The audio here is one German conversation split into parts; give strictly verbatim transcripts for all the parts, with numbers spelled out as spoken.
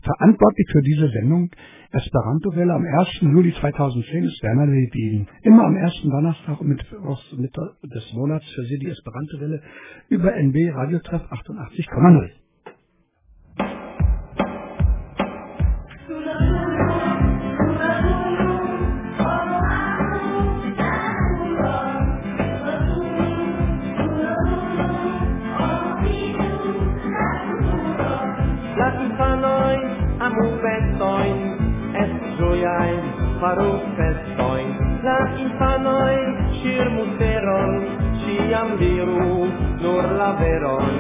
Verantwortlich für diese Sendung Esperanto-Welle am ersten Juli zweitausendzehn ist Werner Ledin. Immer am ersten Donnerstag mit, aus Mitte des Monats für Sie die Esperanto-Welle über N B Radiotreff achtundachtzig Komma null. Farò festoin, la infanoi, shir muteron, ciam diru, nur la veron.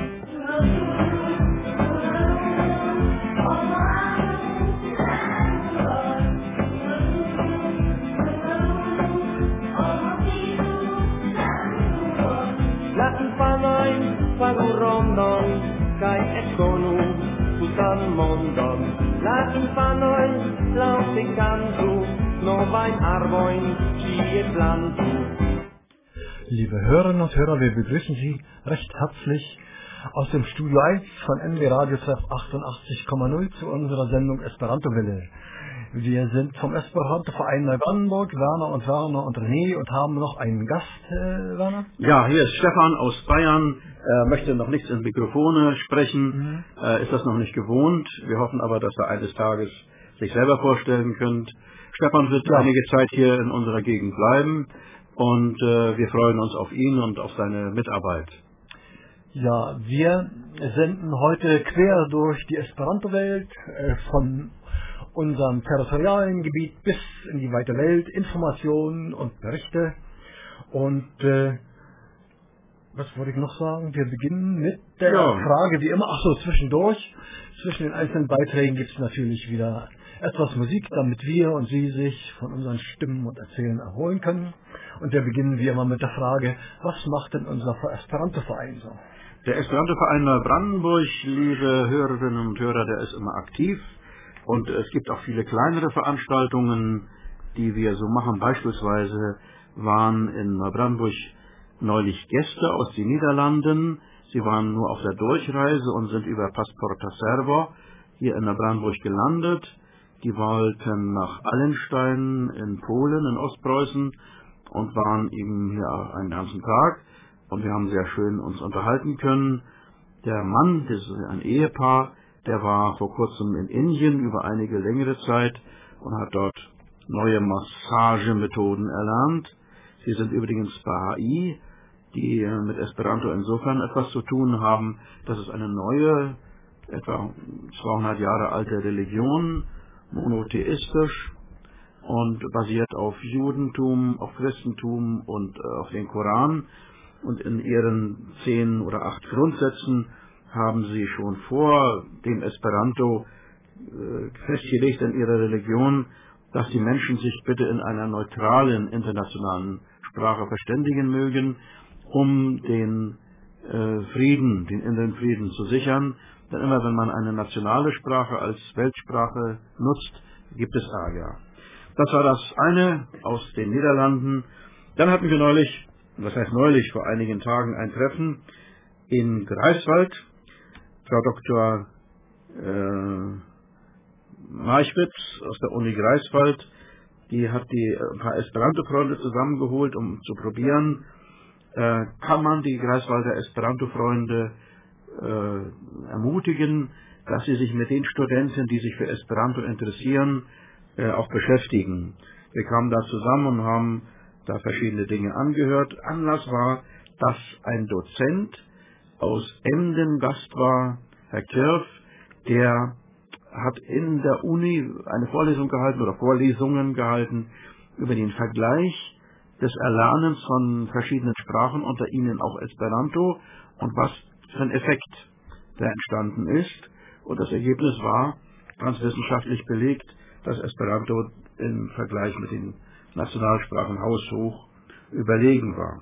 La infanoi, faru rondon, kai et conu, tutan mondon. La infanoi, laute cantu, novain arvoin, cie plantu. Liebe Hörerinnen und Hörer, wir begrüßen Sie recht herzlich aus dem Studio eins von N B Radiotreff achtundachtzig Komma null zu unserer Sendung Esperanto-Welle. Wir sind vom Esperanto-Verein Neubrandenburg, Werner und Werner und René, und haben noch einen Gast, äh, Werner? Ja, hier ist Stefan aus Bayern. Er möchte noch nichts in Mikrofone sprechen, mhm. äh, ist das noch nicht gewohnt. Wir hoffen aber, dass er eines Tages sich selber vorstellen könnt. Stefan wird ja. einige Zeit hier in unserer Gegend bleiben und äh, wir freuen uns auf ihn und auf seine Mitarbeit. Ja, wir senden heute quer durch die Esperanto-Welt, äh, von unserem territorialen Gebiet bis in die weite Welt, Informationen und Berichte. Und äh, was wollte ich noch sagen? Wir beginnen mit der ja. Frage, wie immer, ach so, zwischendurch, zwischen den einzelnen Beiträgen gibt es natürlich wieder etwas Musik, damit wir und Sie sich von unseren Stimmen und Erzählen erholen können. Und wir beginnen wie immer mit der Frage, was macht denn unser Esperanto-Verein so? Der Esperanto-Verein Neubrandenburg, liebe Hörerinnen und Hörer, der ist immer aktiv. Und es gibt auch viele kleinere Veranstaltungen, die wir so machen. Beispielsweise waren in Neubrandenburg neulich Gäste aus den Niederlanden. Sie waren nur auf der Durchreise und sind über Passporta Servo hier in Neubrandenburg gelandet. Die wollten nach Allenstein in Polen, in Ostpreußen, und waren eben hier einen ganzen Tag. Und wir haben sehr schön uns unterhalten können. Der Mann, das ist ein Ehepaar, der war vor kurzem in Indien über einige längere Zeit und hat dort neue Massagemethoden erlernt. Sie sind übrigens Bahai, die mit Esperanto insofern etwas zu tun haben, dass es eine neue, etwa zweihundert Jahre alte Religion, monotheistisch und basiert auf Judentum, auf Christentum und äh, auf den Koran. Und in ihren zehn oder acht Grundsätzen haben sie schon vor dem Esperanto äh, festgelegt in ihrer Religion, dass die Menschen sich bitte in einer neutralen internationalen Sprache verständigen mögen, um den äh, Frieden, den inneren Frieden zu sichern. Denn immer wenn man eine nationale Sprache als Weltsprache nutzt, gibt es Ärger. Das war das eine aus den Niederlanden. Dann hatten wir neulich, was heißt neulich, vor einigen Tagen ein Treffen in Greifswald. Frau Doktor äh, Maischwitz aus der Uni Greifswald, die hat die ein paar Esperanto-Freunde zusammengeholt, um zu probieren, äh, kann man die Greifswalder Esperanto-Freunde äh, ermutigen, dass sie sich mit den Studenten, die sich für Esperanto interessieren, äh, auch beschäftigen. Wir kamen da zusammen und haben da verschiedene Dinge angehört. Anlass war, dass ein Dozent aus Emden Gast war, Herr Kirf, der hat in der Uni eine Vorlesung gehalten oder Vorlesungen gehalten über den Vergleich des Erlernens von verschiedenen Sprachen, unter ihnen auch Esperanto, und was für ein Effekt da entstanden ist. Und das Ergebnis war ganz wissenschaftlich belegt, dass Esperanto im Vergleich mit den Nationalsprachen haushoch überlegen war.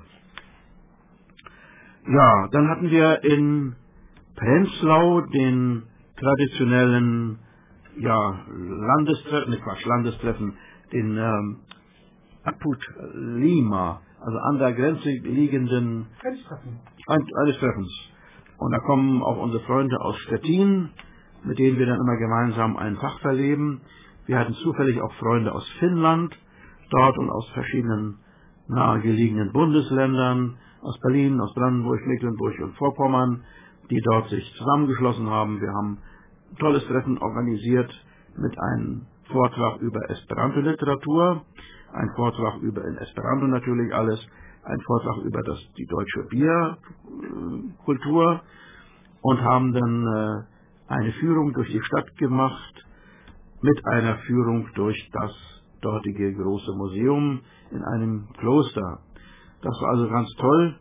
Ja, dann hatten wir in Prenzlau den traditionellen ja, Landestreffen, nicht Quatsch, Landestreffen, den ähm, Apud Lima, also an der Grenze liegenden Grenztreffen. ein, eines Treffens. Und da kommen auch unsere Freunde aus Stettin, mit denen wir dann immer gemeinsam einen Tag verleben. Wir hatten zufällig auch Freunde aus Finnland dort und aus verschiedenen nahegelegenen Bundesländern, aus Berlin, aus Brandenburg, Mecklenburg und Vorpommern, die dort sich zusammengeschlossen haben. Wir haben ein tolles Treffen organisiert mit einem Vortrag über Esperanto-Literatur, ein Vortrag über in Esperanto natürlich alles, ein Vortrag über das, die deutsche Bierkultur und haben dann äh, eine Führung durch die Stadt gemacht mit einer Führung durch das dortige große Museum in einem Kloster. Das war also ganz toll.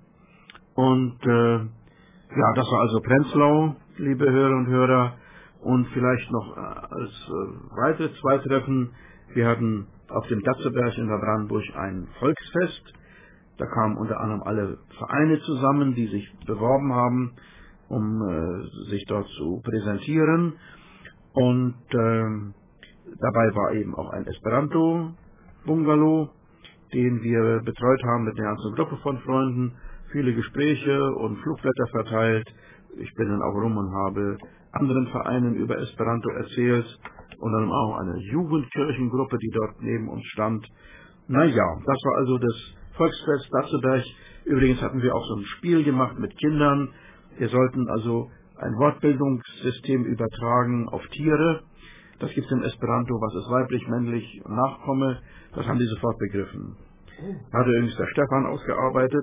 Und äh, ja, das war also Prenzlau, liebe Hörer und Hörer. Und vielleicht noch äh, als äh, weitere zwei Treffen. Wir hatten auf dem Datzeberg in der Brandenburg ein Volksfest. Da kamen unter anderem alle Vereine zusammen, die sich beworben haben, um äh, sich dort zu präsentieren. Und äh, dabei war eben auch ein Esperanto-Bungalow, den wir betreut haben mit einer ganzen Gruppe von Freunden. Viele Gespräche und Flugblätter verteilt. Ich bin dann auch rum und habe anderen Vereinen über Esperanto erzählt. Und dann auch eine Jugendkirchengruppe, die dort neben uns stand. Naja, das war also das Volksfest Datzeberg. Übrigens hatten wir auch so ein Spiel gemacht mit Kindern. Wir sollten also ein Wortbildungssystem übertragen auf Tiere. Das gibt es im Esperanto, was ist weiblich, männlich, Nachkomme. Das haben die sofort begriffen. Hatte übrigens der Stefan ausgearbeitet.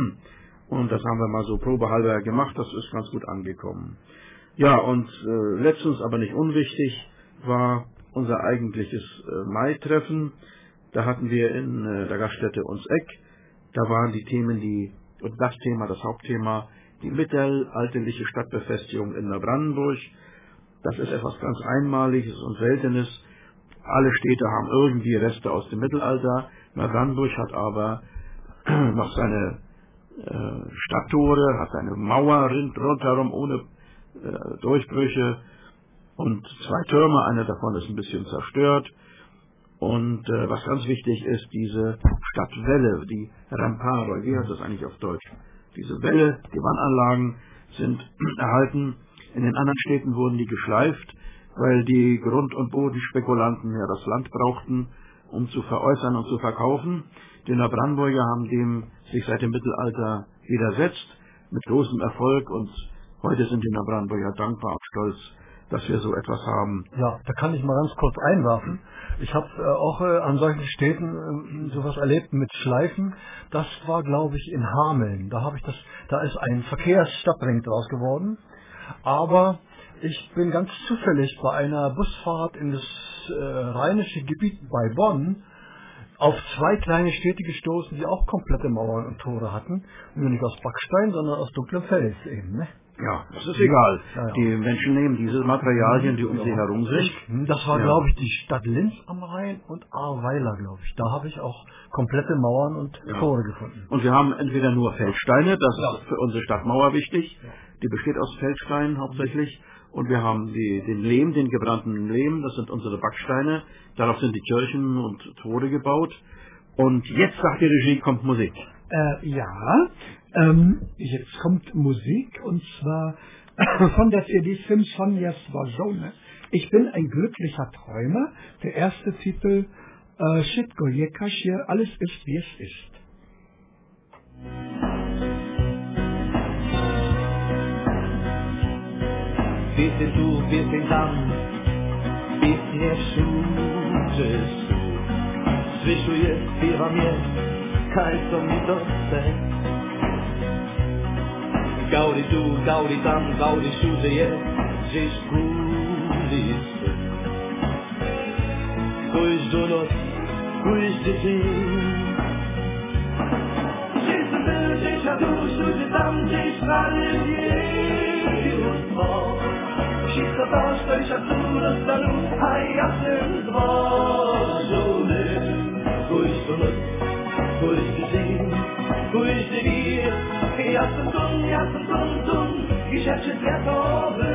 Und das haben wir mal so probehalber gemacht. Das ist ganz gut angekommen. Ja, und äh, letztens, aber nicht unwichtig, war unser eigentliches äh, Mai-Treffen. Da hatten wir in äh, der Gaststätte Uns Eck, da waren die Themen, die, und das Thema, das Hauptthema, die mittelalterliche Stadtbefestigung in Neubrandenburg. Das ist etwas ganz Einmaliges und Seltenes. Alle Städte haben irgendwie Reste aus dem Mittelalter. Neubrandenburg hat aber noch seine äh, Stadttore, hat seine Mauer rundherum ohne äh, Durchbrüche und zwei Türme, einer davon ist ein bisschen zerstört. Und äh, was ganz wichtig ist, diese Stadtwälle, die Rempare, wie heißt das eigentlich auf Deutsch? Diese Wälle, die Wannanlagen sind erhalten. In den anderen Städten wurden die geschleift, weil die Grund- und Bodenspekulanten ja das Land brauchten, um zu veräußern und zu verkaufen. Die Neubrandenburger haben dem sich seit dem Mittelalter widersetzt, mit großem Erfolg, und heute sind die Neubrandenburger dankbar und stolz, dass wir so etwas haben. Ja, da kann ich mal ganz kurz einwerfen. Ich habe äh, auch äh, an solchen Städten äh, sowas erlebt mit Schleifen. Das war, glaube ich, in Hameln. Da habe ich das, da ist ein Verkehrsstadtring draus geworden. Aber ich bin ganz zufällig bei einer Busfahrt in das äh, rheinische Gebiet bei Bonn auf zwei kleine Städte gestoßen, die auch komplette Mauern und Tore hatten. Nur nicht aus Backstein, sondern aus dunklem Fels eben, ne? Ja, das ist egal. Ja, ja. Die Menschen nehmen diese Materialien, die um sie herum sind. Das war, Ja. glaube ich, die Stadt Linz am Rhein und Ahrweiler, glaube ich. Da habe ich auch komplette Mauern und Ja. Tore gefunden. Und wir haben entweder nur Feldsteine, das Ja. ist für unsere Stadtmauer wichtig. Ja. Die besteht aus Feldsteinen hauptsächlich. Und wir haben die, den Lehm, den gebrannten Lehm, das sind unsere Backsteine. Darauf sind die Kirchen und Tore gebaut. Und jetzt, sagt die Regie, kommt Musik. Äh, ja, ähm, jetzt kommt Musik, und zwar von der C D Symphonias Warzone. Ich bin ein glücklicher Träumer. Der erste Titel, äh, Shitko Jekashir, alles ist wie es ist. Bitte du, bitte dann, bitte szuczesz. Zwyszuje, śpiewa mnie, kajto mi to chce. Gauri tu, gauri tam, gauri wszędzie jest, gdzieś kulisy. Pójdź do nos, pójdź do dzień. Gdzieś tu był, gdzieś na dół, wszędzie tam, gdzieś na mnóstwo. Wszystko to, co się tu rozstanu, a jasnym zwożonym. Pójdź do nos, pójdź do dzień, pójdź do wir. Jasem tun, jasem tun, tun, i rzeczy kwiatowy.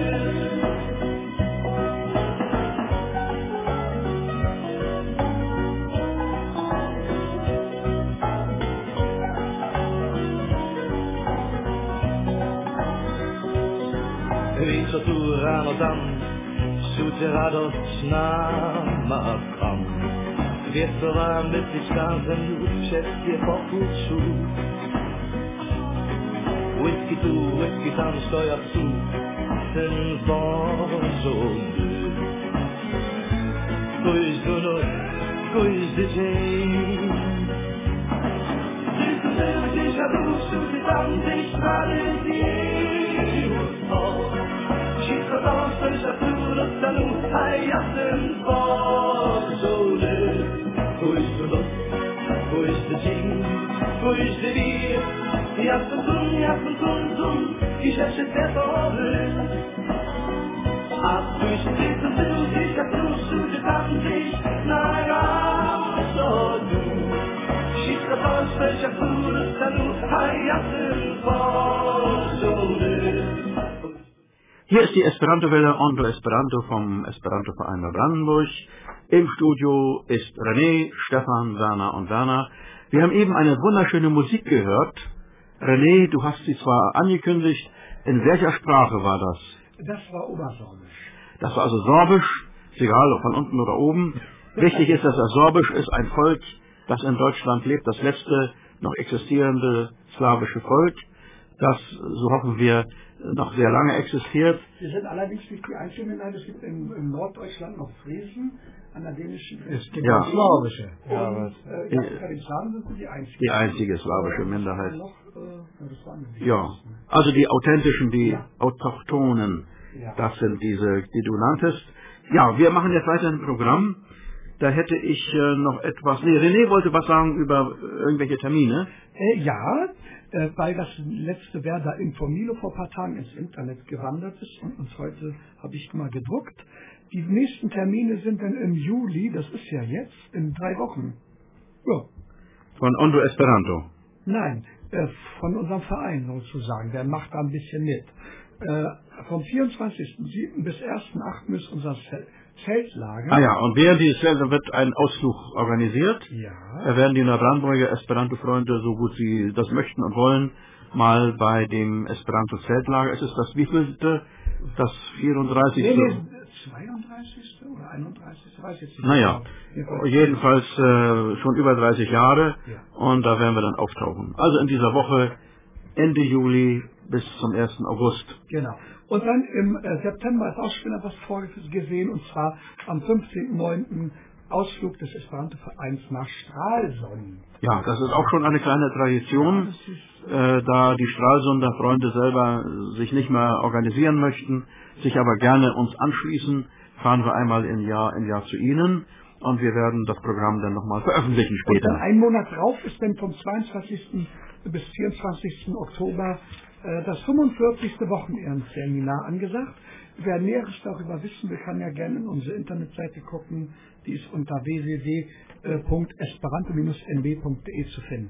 Wie co tu rano tam, Cię radość nam ma kam. Wieczorem być razem już wszystkie poczuciu. Whisky tu, whisky tam, steuert zu, ten zbożony. Durch die Nacht, durch die Tag. Siehst du selber dich, aber du schüttelst dann dich alle die Uhr. Schießt das aus, durch das du, das dann nur heiraten Zbożony. Durch die Nacht, durch die Tag, durch die Bier. Jasno zum, jasno zum, zum, i rzeczy te pory. A durch dich und du dich, jak du szybciej tam dich na razodu. Wszystko to jest, jak du dostanu, a ja tym pożony. Hier ist die Esperanto-Welle Ondo Esperanto vom Esperanto-Verein Neubrandenburg. Im Studio ist René, Stefan, Werner und Werner. Wir haben eben eine wunderschöne Musik gehört. René, du hast sie zwar angekündigt, in welcher Sprache war das? Das war Obersorbisch. Das war also Sorbisch, ist egal, ob von unten oder oben. Wichtig ist, dass das Sorbisch ist ein Volk, das in Deutschland lebt, das letzte noch existierende slawische Volk, das, so hoffen wir, noch sehr lange existiert. Wir sind allerdings nicht die einzigen, nein, es gibt in, in Norddeutschland noch Friesen, an der dänischen Es gibt ja. auch slawische. Ja, und, äh, ja, bei den Slawen sind wir die einzigen. Die einzige slawische Minderheit. Noch, äh, das waren die ja, also die authentischen, die ja. Autochtonen, ja. Das sind diese, die du nanntest. Ja, wir machen jetzt weiter ein Programm. Da hätte ich äh, noch etwas. Nee, René wollte was sagen über äh, irgendwelche Termine. Äh, ja, äh, weil das letzte Werder Infomilo vor ein paar Tagen ins Internet gewandert ist und uns heute habe ich mal gedruckt. Die nächsten Termine sind dann im Juli, das ist ja jetzt, in drei Wochen. Ja. Von Ondo Esperanto. Nein, äh, von unserem Verein sozusagen, der macht da ein bisschen mit. Äh, vom vierundzwanzigsten siebten bis ersten achten ist unser Zeltlager. Ah ja, und während dieses Zeltlager wird ein Ausflug organisiert. Ja. Da werden die Neubrandenburger Esperanto-Freunde, so gut sie das möchten und wollen, mal bei dem Esperanto-Zeltlager. Es ist das wievielte? Das vierunddreißigste Nee, nee, zweiunddreißigste oder einunddreißigste weiß ich jetzt nicht. Naja, jedenfalls äh, schon über dreißig Jahre ja. Und da werden wir dann auftauchen. Also in dieser Woche, Ende Juli bis zum ersten August. Genau. Und dann im äh, September ist auch schon wieder was vorgesehen, und zwar am fünfzehnten neunten Ausflug des Esperanto-Vereins nach Stralsund. Ja, das ist auch schon eine kleine Tradition, ja, äh, da die Stralsunder Freunde selber sich nicht mehr organisieren möchten, sich aber gerne uns anschließen, fahren wir einmal im Jahr, im Jahr zu ihnen und wir werden das Programm dann nochmal veröffentlichen später. Und dann einen Monat drauf ist dann vom zweiundzwanzigsten bis vierundzwanzigsten Oktober äh, das fünfundvierzigste Wochenendseminar angesagt. Wer Näheres darüber wissen will, kann ja gerne in unsere Internetseite gucken. Die ist unter w w w punkt esperanto Bindestrich n b punkt d e zu finden.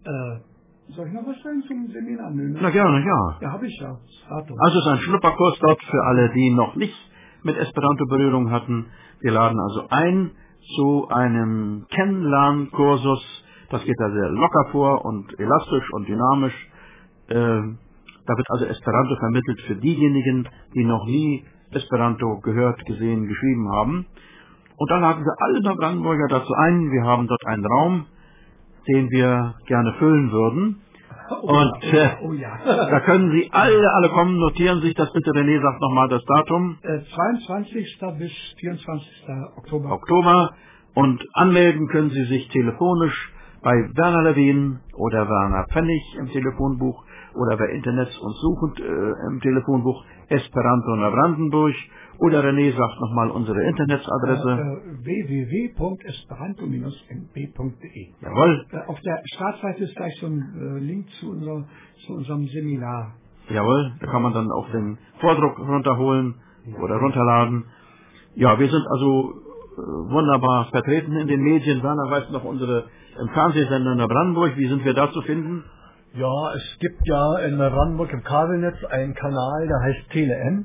Äh, soll ich noch was sagen zum Seminar? Nö, ne? Na gerne, ja. Ja, habe ich ja. Datum. Also es ist ein Schnupperkurs dort für alle, die noch nicht mit Esperanto Berührung hatten. Wir laden also ein zu einem Kennenlernkursus. Das geht da sehr locker vor und elastisch und dynamisch. Äh, da wird also Esperanto vermittelt für diejenigen, die noch nie Esperanto gehört, gesehen, geschrieben haben. Und dann laden wir alle Neubrandenburger dazu ein. Wir haben dort einen Raum, den wir gerne füllen würden. Oh, und ja, äh, oh, ja. da können Sie alle, alle kommen, notieren sich das bitte. René sagt nochmal das Datum. Äh, zweiundzwanzigsten bis vierundzwanzigsten Oktober. Oktober. Und anmelden können Sie sich telefonisch bei Werner Lewin oder Werner Pfennig im Telefonbuch oder bei Internet und suchend äh, im Telefonbuch Esperanto Neubrandenburg. Oder René sagt nochmal unsere Internetadresse. Äh, w w w punkt esperanto Bindestrich n b punkt d e. Jawohl. Äh, auf der Startseite ist gleich so ein äh, Link zu, unser, zu unserem Seminar. Jawohl, da kann man dann auch den Vordruck runterholen oder runterladen. Ja, wir sind also äh, wunderbar vertreten in den Medien. Werner weiß noch unsere im Fernsehsender in der Brandenburg. Wie sind wir da zu finden? Ja, es gibt ja in der Brandenburg im Kabelnetz einen Kanal, der heißt Tele M.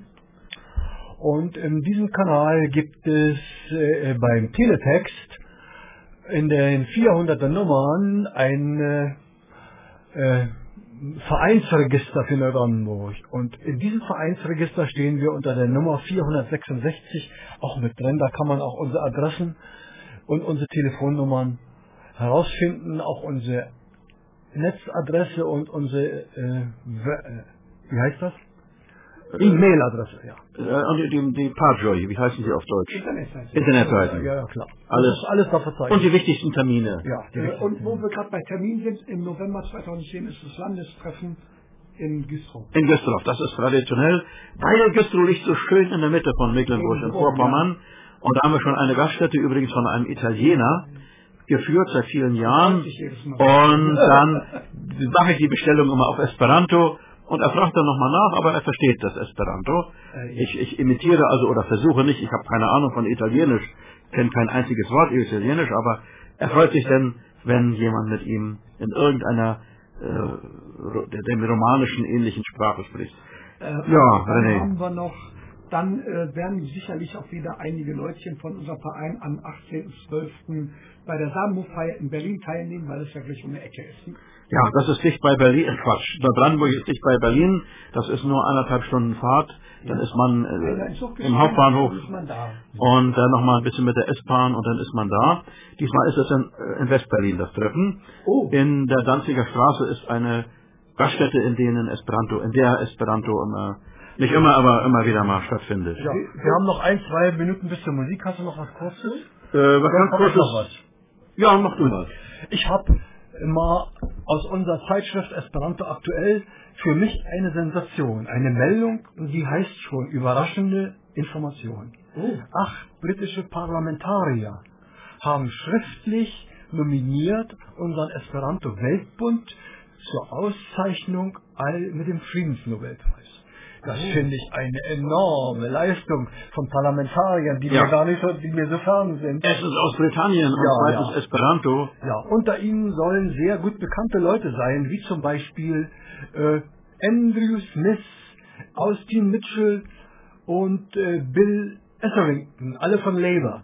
Und in diesem Kanal gibt es äh, beim Teletext in den vierhunderter Nummern ein äh, Vereinsregister für Neubrandenburg. Und in diesem Vereinsregister stehen wir unter der Nummer vierhundertsechsundsechzig auch mit drin. Da kann man auch unsere Adressen und unsere Telefonnummern herausfinden, auch unsere Netzadresse und unsere, äh, wie heißt das? E-Mail-Adresse, ja. Äh, und die, die Parjoy, wie heißen sie auf Deutsch? Internetseite. Internetseiten. Ja, ja, klar. Alles, das ist alles da verzeichnet. Und die wichtigsten Termine. Ja, die Äh, wichtigsten. und wo wir gerade bei Termin sind, im November zweitausendzehn ist das Landestreffen in Güstrow. In Güstrow, das ist traditionell, weil Güstrow liegt so schön in der Mitte von Mecklenburg und Vorpommern. Und da haben wir schon eine Gaststätte, übrigens von einem Italiener, geführt seit vielen Jahren. Und dann mache ich die Bestellung immer auf Esperanto. Und er fragt dann nochmal nach, aber er versteht das Esperanto. Ich, ich imitiere also oder versuche nicht, ich habe keine Ahnung von Italienisch, kenne kein einziges Wort Italienisch, aber er freut sich denn, wenn jemand mit ihm in irgendeiner äh, dem romanischen ähnlichen Sprache spricht. Äh, ja, dann René. haben wir noch, dann äh, werden sicherlich auch wieder einige Leutchen von unserem Verein am achtzehnten zwölften bei der Samenhof-Feier in Berlin teilnehmen, weil es ja gleich um die Ecke ist. Ja, das ist dicht bei Berlin, äh, Quatsch, Neubrandenburg ist dicht bei Berlin, das ist nur anderthalb Stunden Fahrt, dann ist man äh, im Hauptbahnhof ist man da. und dann nochmal ein bisschen mit der S-Bahn und dann ist man da. Diesmal ist es in, äh, in Westberlin, das Treffen. Oh. In der Danziger Straße ist eine Gaststätte, in denen Esperanto, in der Esperanto immer, nicht immer, aber immer wieder mal stattfindet. Ja, wir haben noch ein, zwei Minuten bis zur Musik. Hast du noch was Kurzes? Äh, was ganz Hab ich noch Kurzes? was? Ja, mach du mal. Ich habe mal aus unserer Zeitschrift Esperanto aktuell für mich eine Sensation, eine Meldung, die heißt schon überraschende Information. Oh. Acht britische Parlamentarier haben schriftlich nominiert unseren Esperanto-Weltbund zur Auszeichnung all mit dem Friedensnobelpreis. Das Oh. finde ich eine enorme Leistung von Parlamentariern, die Ja. mir gar nicht so, die mir so fern sind. Erstens aus Britannien und Ja, zweitens ja. Esperanto. Ja, unter ihnen sollen sehr gut bekannte Leute sein, wie zum Beispiel äh, Andrew Smith, Austin Mitchell und äh, Bill Etherington, alle von Labour.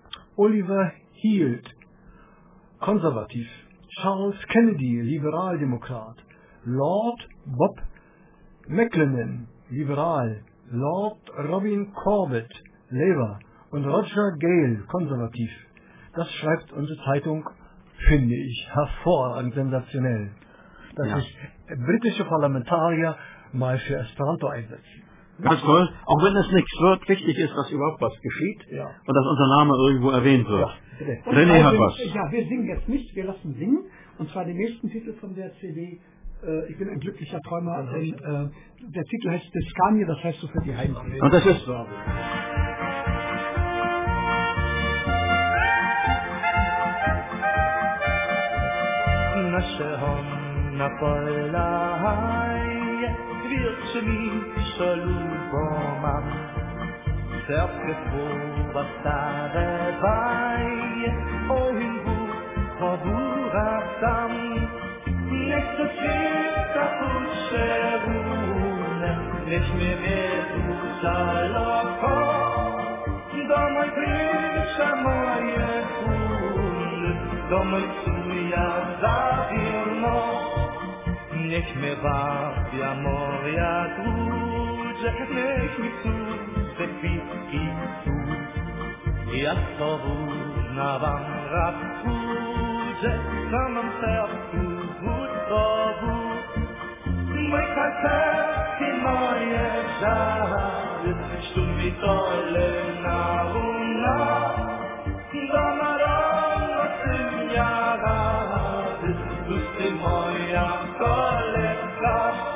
Oliver Heald, konservativ. Charles Kennedy, Liberaldemokrat. Lord Bob McLennan, liberal. Lord Robin Corbett, Labour. Und Roger Gale, konservativ. Das schreibt unsere Zeitung, finde ich, hervorragend sensationell. Dass Ja. sich britische Parlamentarier mal für Esperanto einsetzen. Ganz toll. Auch wenn es nichts wird, wichtig ist, dass überhaupt was geschieht Ja. und dass unser Name irgendwo erwähnt wird. Ja, bitte. Und René weil hat wir, was. Ja, wir singen jetzt nicht, wir lassen singen. Und zwar den nächsten Titel von der C D, äh, Ich bin ein glücklicher Träumer. Denn, äh, der Titel heißt Descanie, das heißt so für die Heimweh. Und das ist נשהום נפול להי virtemi shalubomam Serkefu bastade vai Ohingu Haburatam Nechta chita kusherune Nech me medu saloko Domai krisha moje kul Domai tsuya zavirno Nech me vav yamor yadruj Nech me tu Sekvit itu Yasoru navam rapuje Samam sertu hutsovu Moi kater ki moje shad Shtum vitole nauna Domaron osim yarad Dusti moja koleka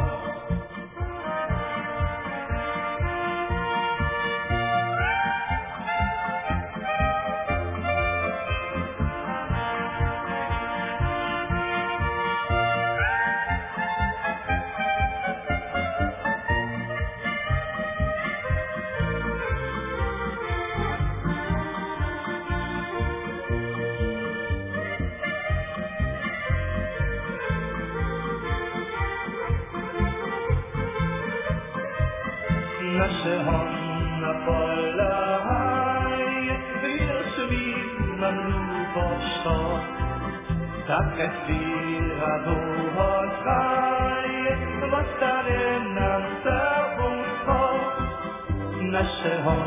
נשהום נפול להי וישבי מנו בשתות Taka svira duho traje, vostare nam savuto, našeho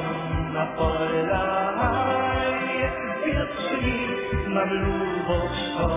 napolaj, vierci nam ljuboško,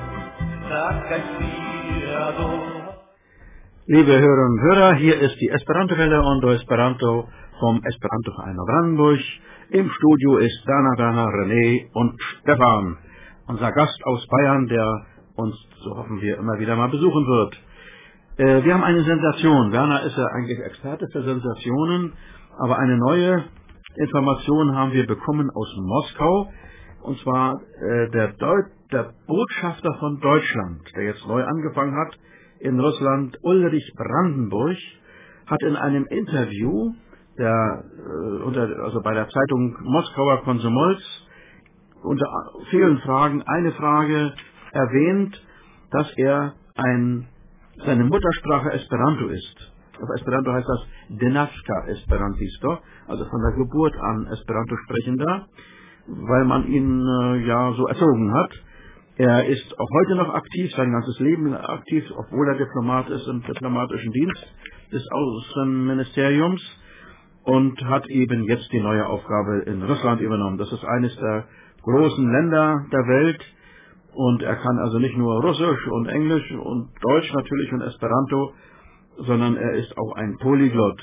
taka svira duho. Liebe Hörerinnen und Hörer, hier ist die Esperanto-Welle Ondo Esperanto vom Esperanto-Verein Brandenburg. Im Studio ist Werner, Werner, René und Stefan, unser Gast aus Bayern, der uns, so hoffen wir, immer wieder mal besuchen wird. Äh, wir haben eine Sensation. Werner ist ja eigentlich Experte für Sensationen, aber eine neue Information haben wir bekommen aus Moskau. Und zwar äh, der, Deut- der Botschafter von Deutschland, der jetzt neu angefangen hat in Russland, Ulrich Brandenburg, hat in einem Interview der, äh, unter, also bei der Zeitung Moskauer Komsomolz unter vielen Fragen eine Frage erwähnt, dass er ein, seine Muttersprache Esperanto ist. Auf Esperanto heißt das Denaska Esperantisto, also von der Geburt an Esperanto sprechender, weil man ihn äh, ja so erzogen hat. Er ist auch heute noch aktiv, sein ganzes Leben aktiv, obwohl er Diplomat ist im diplomatischen Dienst des Außenministeriums und hat eben jetzt die neue Aufgabe in Russland übernommen. Das ist eines der großen Länder der Welt und er kann also nicht nur Russisch und Englisch und Deutsch natürlich und Esperanto, sondern er ist auch ein Polyglott.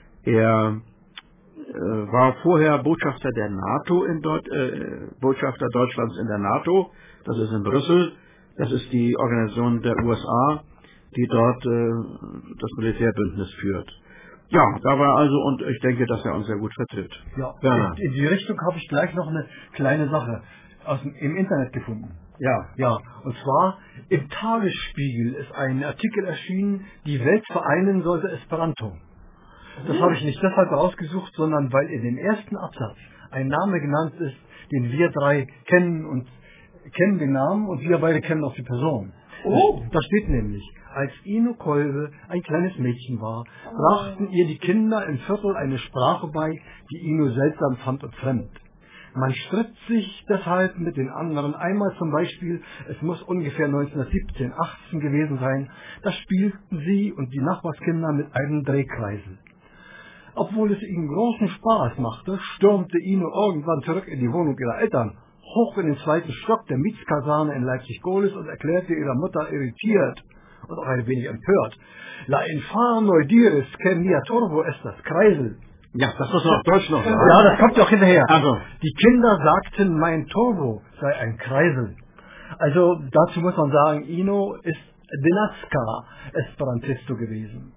Er äh, war vorher Botschafter der NATO in Deut äh, Botschafter Deutschlands in der NATO. Das ist in Brüssel. Das ist die Organisation der U S A, die dort äh, das Militärbündnis führt. Ja, da war also, und ich denke, dass er uns sehr gut vertritt. Ja, Werner. in, in die Richtung habe ich gleich noch eine kleine Sache aus dem, im Internet gefunden. Ja. Ja, und zwar im Tagesspiegel ist ein Artikel erschienen, die Welt vereinen sollte Esperanto. Das habe ich nicht deshalb rausgesucht, sondern weil in dem ersten Absatz ein Name genannt ist, den wir drei kennen und kennen den Namen und wir beide kennen auch die Person. Oh. Da steht nämlich, als Ino Kolbe ein kleines Mädchen war, brachten ihr die Kinder im Viertel eine Sprache bei, die Ino seltsam fand und fremd. Man stritt sich deshalb mit den anderen. Einmal zum Beispiel, es muss ungefähr neunzehnhundertsiebzehn, achtzehn gewesen sein, da spielten sie und die Nachbarskinder mit einem Drehkreisel. Obwohl es ihnen großen Spaß machte, stürmte Ino irgendwann zurück in die Wohnung ihrer Eltern, hoch in den zweiten Stock der Mietskaserne in Leipzig-Gohlis und erklärte ihrer Mutter irritiert und auch ein wenig empört: La infano diris che mia turbo estas Kreisel. Ja, das muss man auf Deutsch noch sagen. Ja, das kommt ja auch hinterher. Also. Die Kinder sagten, mein Turbo sei ein Kreisel. Also dazu muss man sagen, Ino ist Denaska Esperantisto gewesen.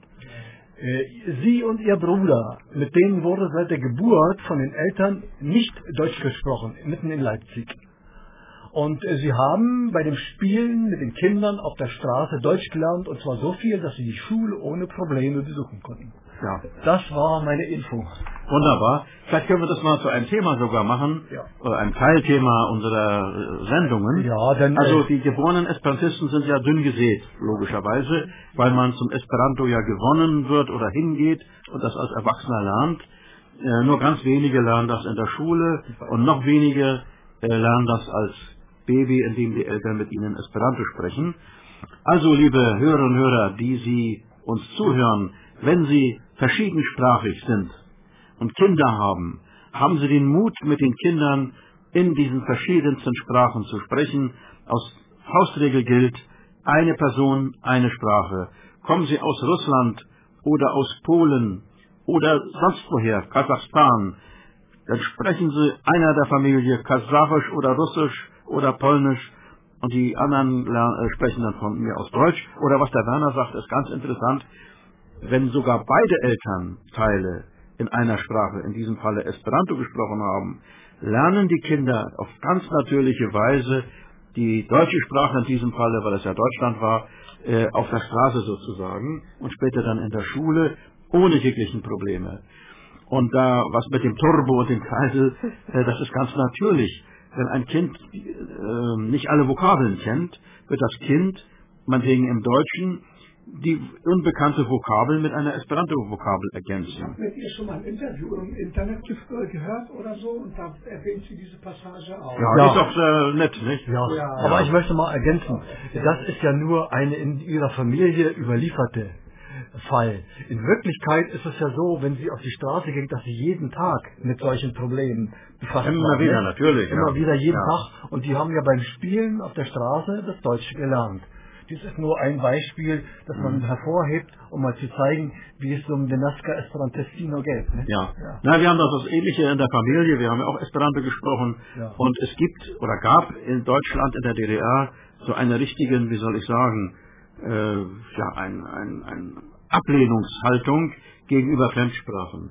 Sie und ihr Bruder, mit denen wurde seit der Geburt von den Eltern nicht Deutsch gesprochen, mitten in Leipzig. Und sie haben bei dem Spielen mit den Kindern auf der Straße Deutsch gelernt, und zwar so viel, dass sie die Schule ohne Probleme besuchen konnten. Ja. Das war meine Info. Wunderbar. Vielleicht können wir das mal zu einem Thema sogar machen, Ja. oder ein Teilthema unserer äh, Sendungen. Ja, denn, also äh, die geborenen Esperantisten sind ja dünn gesät, logischerweise, weil man zum Esperanto ja gewonnen wird oder hingeht und das als Erwachsener lernt. Äh, nur ganz wenige lernen das in der Schule und noch wenige äh, lernen das als Baby, indem die Eltern mit ihnen Esperanto sprechen. Also, liebe Hörerinnen und Hörer, die Sie uns zuhören, wenn Sie verschiedensprachig sind und Kinder haben, haben Sie den Mut, mit den Kindern in diesen verschiedensten Sprachen zu sprechen. Aus Faustregel gilt, eine Person, eine Sprache. Kommen Sie aus Russland oder aus Polen oder sonst woher, Kasachstan, dann sprechen Sie einer der Familie Kasachisch oder Russisch oder Polnisch und die anderen äh, sprechen dann von mir aus Deutsch. Oder was der Werner sagt, ist ganz interessant. Wenn sogar beide Elternteile in einer Sprache, in diesem Falle Esperanto, gesprochen haben, lernen die Kinder auf ganz natürliche Weise die deutsche Sprache in diesem Falle, weil es ja Deutschland war, äh, auf der Straße sozusagen und später dann in der Schule ohne jeglichen Probleme. Und da, was mit dem Turbo und dem Kreisel, äh, das ist ganz natürlich. Wenn ein Kind äh, nicht alle Vokabeln kennt, wird das Kind, meinetwegen im Deutschen, die unbekannte Vokabel mit einer Esperanto-Vokabel ergänzen. Ich habe mit ihr schon mal ein Interview im Internet ge- gehört oder so und da erwähnt sie diese Passage auch. Ja, Ja. ist doch äh, nett, nicht? Ja, Ja. aber ich möchte mal ergänzen, das ist ja nur eine in ihrer Familie überlieferte Fall. In Wirklichkeit ist es ja so, wenn Sie auf die Straße gehen, dass Sie jeden Tag mit solchen Problemen befasst Immer waren, wieder, ne? natürlich, Immer ja. wieder, jeden Ja. Tag. Und die haben ja beim Spielen auf der Straße das Deutsche gelernt. Dies ist nur ein Beispiel, das man hervorhebt, um mal zu zeigen, wie es um den Nazca Esperantistino geht. Ne? Ja. Ja. Na, wir haben doch das Ähnliche in der Familie. Wir haben ja auch Esperanto gesprochen. Ja. Und es gibt oder gab in Deutschland, in der D D R, so eine richtigen, wie soll ich sagen, äh, ja, ein, ein, ein Ablehnungshaltung gegenüber Fremdsprachen.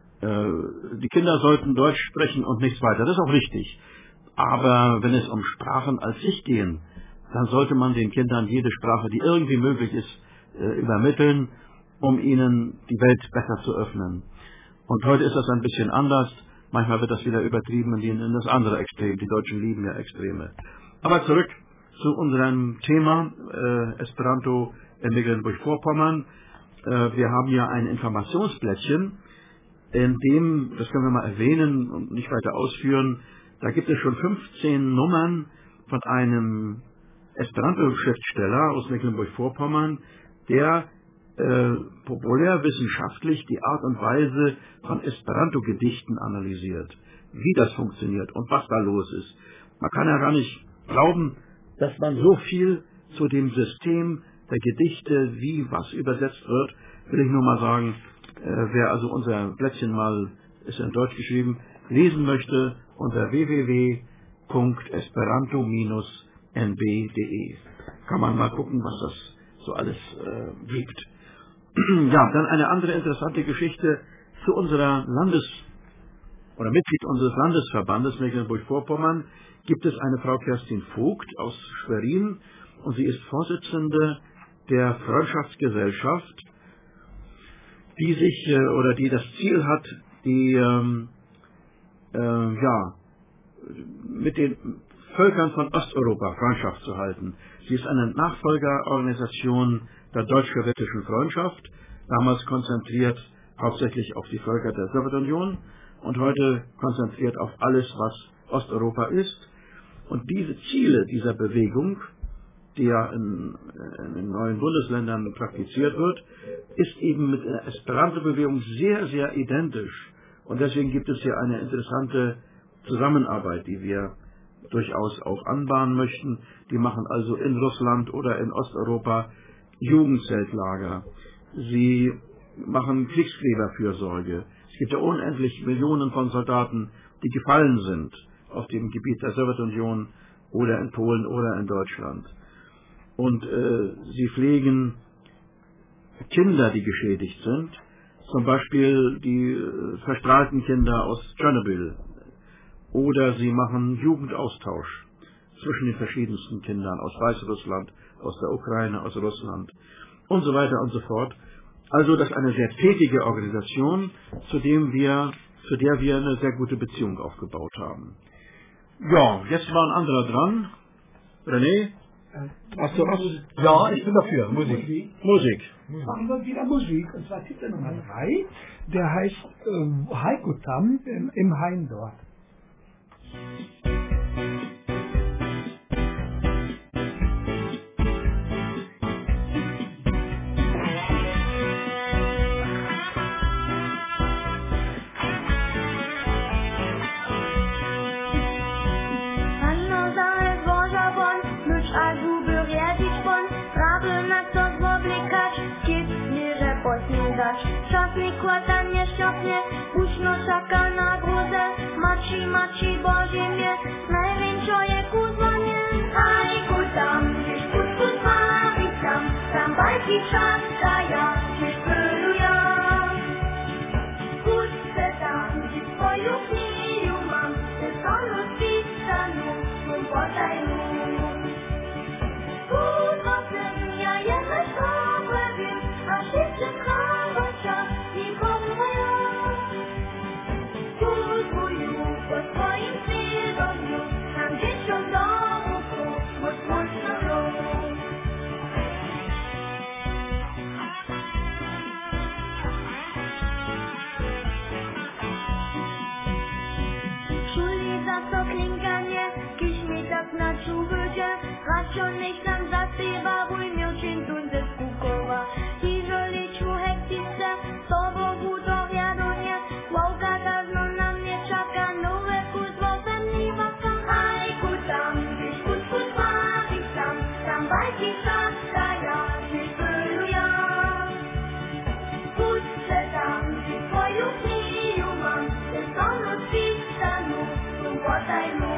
Äh, die Kinder sollten Deutsch sprechen und nichts weiter. Das ist auch richtig. Aber wenn es um Sprachen als sich gehen, dann sollte man den Kindern jede Sprache, die irgendwie möglich ist, äh, übermitteln, um ihnen die Welt besser zu öffnen. Und heute ist das ein bisschen anders. Manchmal wird das wieder übertrieben in, die, in das andere Extrem. Die Deutschen lieben ja Extreme. Aber zurück zu unserem Thema äh, Esperanto in Mecklenburg-Vorpommern. Äh, wir haben ja ein Informationsblättchen, in dem, das können wir mal erwähnen und nicht weiter ausführen, da gibt es schon fünfzehn Nummern von einem Esperanto-Schriftsteller aus Mecklenburg-Vorpommern, der äh, populärwissenschaftlich die Art und Weise von Esperanto-Gedichten analysiert, wie das funktioniert und was da los ist. Man kann ja gar nicht glauben, dass man so viel zu dem System der Gedichte, wie was übersetzt wird, will ich nur mal sagen, äh, wer also unser Blättchen mal, ist in Deutsch geschrieben, lesen möchte, unter w w w punkt esperanto Bindestrich n b punkt d e. Kann man mal gucken, was das so alles äh, gibt. Ja, dann eine andere interessante Geschichte zu unserer Landes- oder Mitglied unseres Landesverbandes Mecklenburg-Vorpommern gibt es eine Frau Kerstin Vogt aus Schwerin und sie ist Vorsitzende der Freundschaftsgesellschaft, die sich äh, oder die das Ziel hat, die ähm, äh, ja mit den Völkern von Osteuropa Freundschaft zu halten. Sie ist eine Nachfolgerorganisation der Deutsch-Sowjetischen Freundschaft, damals konzentriert hauptsächlich auf die Völker der Sowjetunion und heute konzentriert auf alles, was Osteuropa ist. Und diese Ziele dieser Bewegung, die ja in, in den neuen Bundesländern praktiziert wird, ist eben mit der Esperanto-Bewegung sehr, sehr identisch. Und deswegen gibt es hier eine interessante Zusammenarbeit, die wir durchaus auch anbahnen möchten. Die machen also in Russland oder in Osteuropa Jugendzeltlager. Sie machen Kriegsgräberfürsorge. Es gibt ja unendlich Millionen von Soldaten, die gefallen sind auf dem Gebiet der Sowjetunion oder in Polen oder in Deutschland. Und äh, sie pflegen Kinder, die geschädigt sind, zum Beispiel die äh, verstrahlten Kinder aus Tschernobyl. Oder sie machen Jugendaustausch zwischen den verschiedensten Kindern aus Weißrussland, aus der Ukraine, aus Russland und so weiter und so fort. Also das ist eine sehr tätige Organisation, zu dem wir, zu der wir eine sehr gute Beziehung aufgebaut haben. Ja, jetzt war ein anderer dran. René? Hast du was? Ja, ich bin dafür. Musik. Musik. Musik. Machen wir wieder Musik, und zwar Titel Nummer drei. Der heißt äh, Haikutam im, im Hain dort. Czas mi kłada nieszczęsnie, uśno czeka na gruzę. Maci, maci, Boże mnie, największe kuzwanie. Hajku tam, gdzieś pusku sławi tam, tam bajki czakają, gdzieś pylują. Puszczę tam, gdzie swoją kniju mam, te sonu spisanu, mój potajnu. Kuzwacę ja jedna szkołę wiem, a życie kawacia nikomu moja. Kuzwuju po swoim tygodniu, tam dzieciom domu, bo słońce rok. шубыже, рачонечном заспева, вымелчин тунде скукова. Тяжелее чухектица, собо буду рядоне, волка казно нам не чака, нове кузво земли вака. Ай, кутам, виш кут кут варисам, там байки шастая, не пылуя. Путь се там, ти твою книгу мам, те стану списану, сумботай му.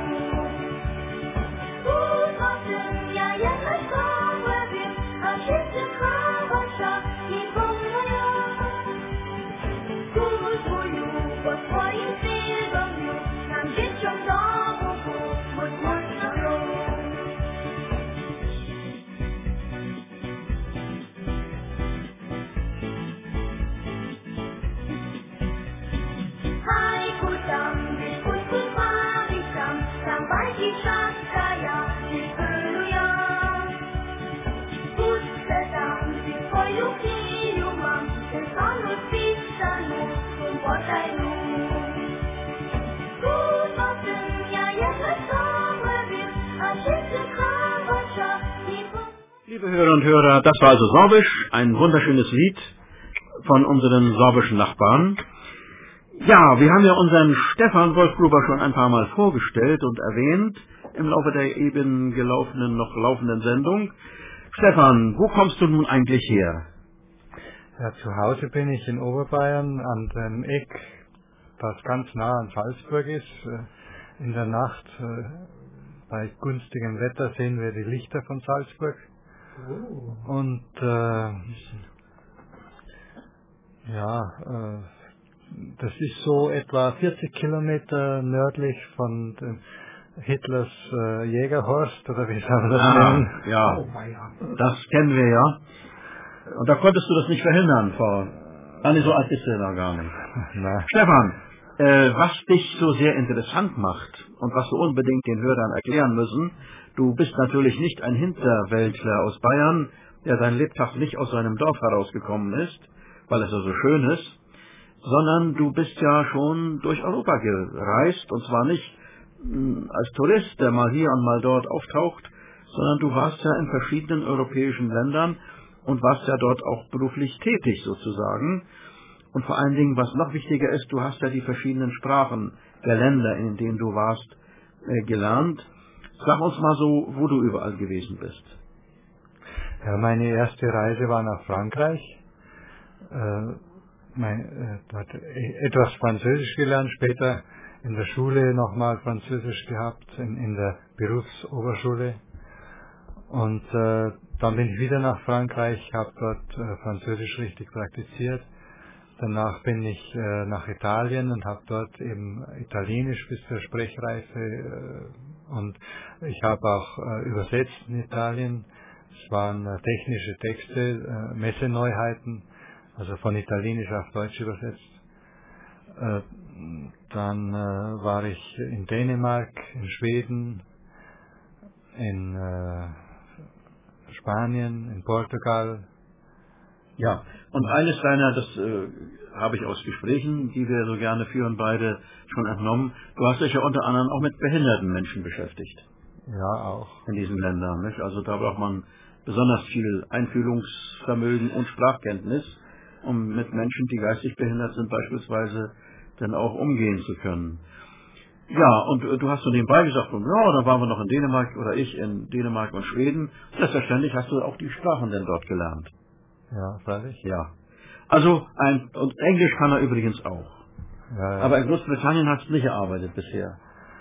Liebe Hörer und Hörer, das war also Sorbisch, ein wunderschönes Lied von unseren sorbischen Nachbarn. Ja, wir haben ja unseren Stefan Wolfgruber schon ein paar Mal vorgestellt und erwähnt im Laufe der eben gelaufenen, noch laufenden Sendung. Stefan, wo kommst du nun eigentlich her? Ja, zu Hause bin ich in Oberbayern an dem Eck, das ganz nah an Salzburg ist. In der Nacht bei günstigem Wetter sehen wir die Lichter von Salzburg. Oh. Und äh, ja, äh, das ist so etwa vierzig Kilometer nördlich von dem Hitlers äh, Jägerhorst, oder wie soll man das ah, nennen? Ja, oh, das kennen wir ja. Und da konntest du das nicht verhindern, Frau. Gar nicht so alt bist du da gar nicht. Na. Stefan, äh, was dich so sehr interessant macht und was wir unbedingt den Hörern erklären müssen, du bist natürlich nicht ein Hinterwäldler aus Bayern, der sein Lebtag nicht aus seinem Dorf herausgekommen ist, weil es ja so schön ist, sondern du bist ja schon durch Europa gereist, und zwar nicht mh, als Tourist, der mal hier und mal dort auftaucht, sondern du warst ja in verschiedenen europäischen Ländern und warst ja dort auch beruflich tätig sozusagen. Und vor allen Dingen, was noch wichtiger ist, du hast ja die verschiedenen Sprachen der Länder, in denen du warst, äh, gelernt. Sag uns mal so, wo du überall gewesen bist. Ja, meine erste Reise war nach Frankreich. Äh, mein, äh, dort etwas Französisch gelernt, später in der Schule nochmal Französisch gehabt, in, in der Berufsoberschule. Und äh, dann bin ich wieder nach Frankreich, habe dort äh, Französisch richtig praktiziert. Danach bin ich äh, nach Italien und habe dort eben Italienisch bis zur Sprechreife äh, und ich habe auch äh, übersetzt in Italien. Es waren äh, technische Texte, äh, Messeneuheiten, also von Italienisch auf Deutsch übersetzt. Äh, dann äh, war ich in Dänemark, in Schweden, in äh, Spanien, in Portugal. Ja, und eines deiner, das äh, habe ich aus Gesprächen, die wir so gerne führen, beide schon entnommen, du hast dich ja unter anderem auch mit behinderten Menschen beschäftigt. Ja, auch. In diesen Ländern, nicht? Also da braucht man besonders viel Einfühlungsvermögen und Sprachkenntnis, um mit Menschen, die geistig behindert sind, beispielsweise dann auch umgehen zu können. Ja, und äh, du hast so nebenbei gesagt, ja, da waren wir noch in Dänemark, oder ich in Dänemark und Schweden. Selbstverständlich hast du auch die Sprachen denn dort gelernt. Ja, freilich. Ja. Also, ein, und Englisch kann er übrigens auch. Ja, ja. Aber in Großbritannien hast du nicht gearbeitet bisher.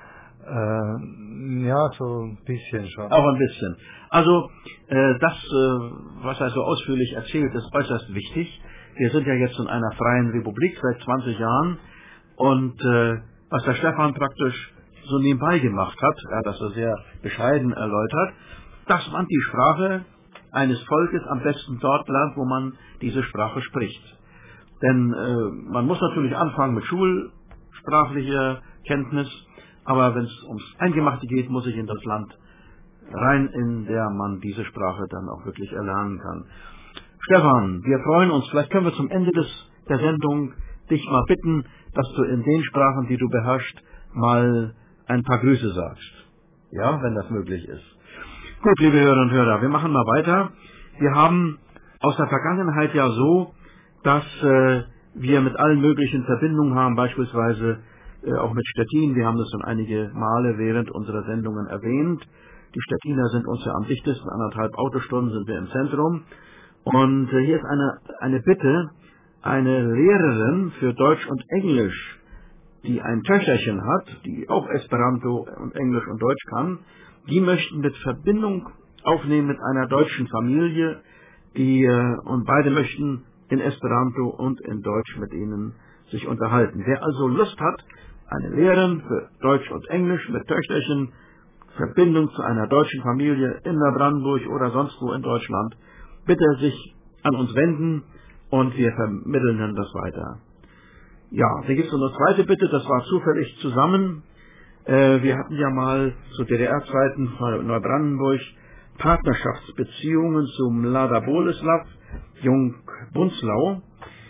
Äh, ja, so ein bisschen schon. Auch ein bisschen. Also, äh, das, äh, was er so ausführlich erzählt, ist äußerst wichtig. Wir sind ja jetzt in einer freien Republik seit zwanzig Jahren. Und äh, was der Stefan praktisch so nebenbei gemacht hat, er hat das so sehr bescheiden erläutert, dass man die Sprache eines Volkes am besten dort lernt, wo man diese Sprache spricht. Denn äh, man muss natürlich anfangen mit schulsprachlicher Kenntnis, aber wenn es ums Eingemachte geht, muss ich in das Land rein, in der man diese Sprache dann auch wirklich erlernen kann. Stefan, wir freuen uns, vielleicht können wir zum Ende des, der Sendung dich mal bitten, dass du in den Sprachen, die du beherrschst, mal ein paar Grüße sagst. ja, wenn das möglich ist. Gut, liebe Hörerinnen und Hörer, wir machen mal weiter. Wir haben aus der Vergangenheit ja so, dass äh, wir mit allen möglichen Verbindungen haben, beispielsweise äh, auch mit Stettin. Wir haben das schon einige Male während unserer Sendungen erwähnt. Die Stettiner sind uns ja am dichtesten, anderthalb Autostunden sind wir im Zentrum. Und äh, hier ist eine, eine Bitte, eine Lehrerin für Deutsch und Englisch, die ein Töchterchen hat, die auch Esperanto und Englisch und Deutsch kann, die möchten mit Verbindung aufnehmen mit einer deutschen Familie, die äh, und beide möchten in Esperanto und in Deutsch mit ihnen sich unterhalten. Wer also Lust hat, eine Lehrerin für Deutsch und Englisch mit Töchterchen, Verbindung zu einer deutschen Familie in Neubrandenburg oder sonst wo in Deutschland, bitte sich an uns wenden und wir vermitteln dann das weiter. Ja, da gibt es noch eine zweite Bitte, das war zufällig zusammen. Äh, wir hatten ja mal zu D D R-Zeiten von Neubrandenburg Partnerschaftsbeziehungen zum Mlada Boleslav, Jung Bunzlau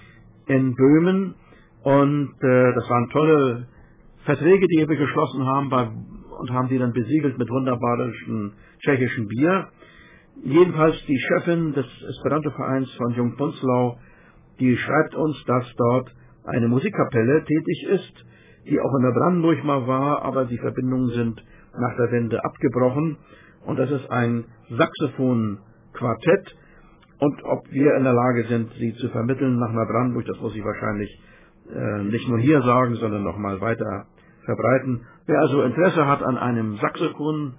in Böhmen und äh, das waren tolle Verträge, die wir geschlossen haben bei, und haben die dann besiegelt mit wunderbarem tschechischen Bier. Jedenfalls die Chefin des Esperanto-Vereins von Jung Bunzlau, die schreibt uns, dass dort eine Musikkapelle tätig ist, die auch in der Brandenburg mal war, aber die Verbindungen sind nach der Wende abgebrochen. Und das ist ein Saxophon-Quartett. Und ob wir in der Lage sind, sie zu vermitteln nach Neubrandenburg, das muss ich wahrscheinlich äh, nicht nur hier sagen, sondern noch mal weiter verbreiten. Wer also Interesse hat an einem Saxophon,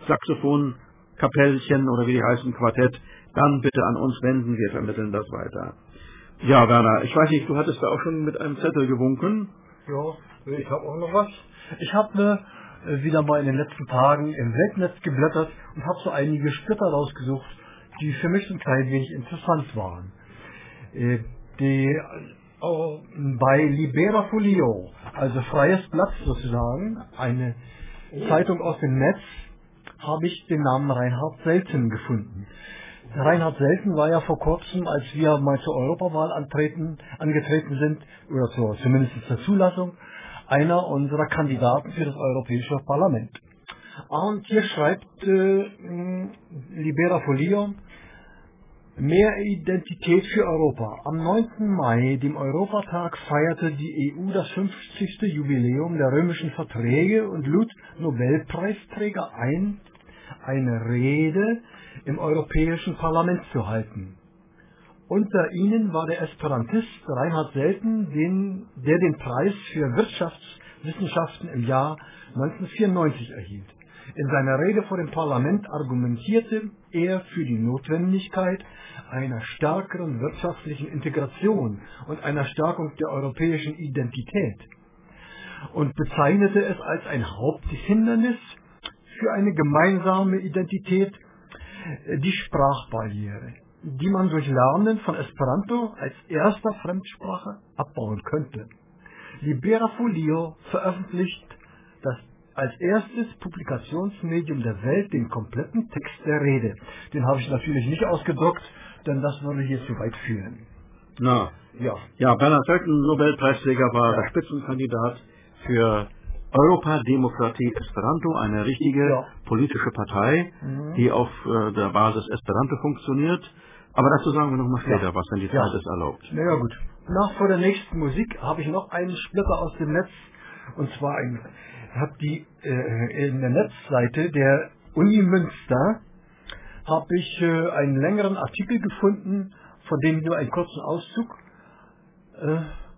Saxophon-Kapellchen oder wie die heißen, Quartett, dann bitte an uns wenden, wir vermitteln das weiter. Ja, Werner, ich weiß nicht, du hattest da auch schon mit einem Zettel gewunken. Ja, ich habe auch noch was. Ich habe mir äh, wieder mal in den letzten Tagen im Weltnetz geblättert und habe so einige Splitter rausgesucht, die für mich ein klein wenig interessant waren. Äh, die äh, bei Libera Folio, also Freies Blatt sozusagen, eine Zeitung aus dem Netz, habe ich den Namen Reinhard Selten gefunden. Reinhard Selten war ja vor kurzem, als wir mal zur Europawahl antreten, angetreten sind, oder zur, zumindest zur Zulassung, einer unserer Kandidaten für das Europäische Parlament. Und hier schreibt äh, Libera Folio, mehr Identität für Europa. Am neunten Mai, dem Europatag, feierte die E U das fünfzigste Jubiläum der römischen Verträge und lud Nobelpreisträger ein, eine Rede im Europäischen Parlament zu halten. Unter ihnen war der Esperantist Reinhard Selten, den, der den Preis für Wirtschaftswissenschaften im Jahr neunzehnhundertvierundneunzig erhielt. In seiner Rede vor dem Parlament argumentierte er für die Notwendigkeit einer stärkeren wirtschaftlichen Integration und einer Stärkung der europäischen Identität und bezeichnete es als ein Haupthindernis für eine gemeinsame Identität, die Sprachbarriere, die man durch Lernen von Esperanto als erster Fremdsprache abbauen könnte. Libera Folio veröffentlicht das als erstes Publikationsmedium der Welt den kompletten Text der Rede. Den habe ich natürlich nicht ausgedruckt, denn das würde hier zu weit führen. Na, ja. Ja, Bernhard Selten, Nobelpreisträger, war ja der Spitzenkandidat für Europa Demokratie Esperanto, eine richtige ja. politische Partei, mhm. die auf äh, der Basis Esperanto funktioniert. Aber dazu sagen wir noch mal später, ja. was denn die Zeit ja. ist erlaubt. Na ja, gut. Nach vor der nächsten Musik habe ich noch einen Splitter aus dem Netz, und zwar ein, habe die äh, in der Netzseite der Uni Münster habe ich äh, einen längeren Artikel gefunden, von dem ich nur einen kurzen Auszug äh,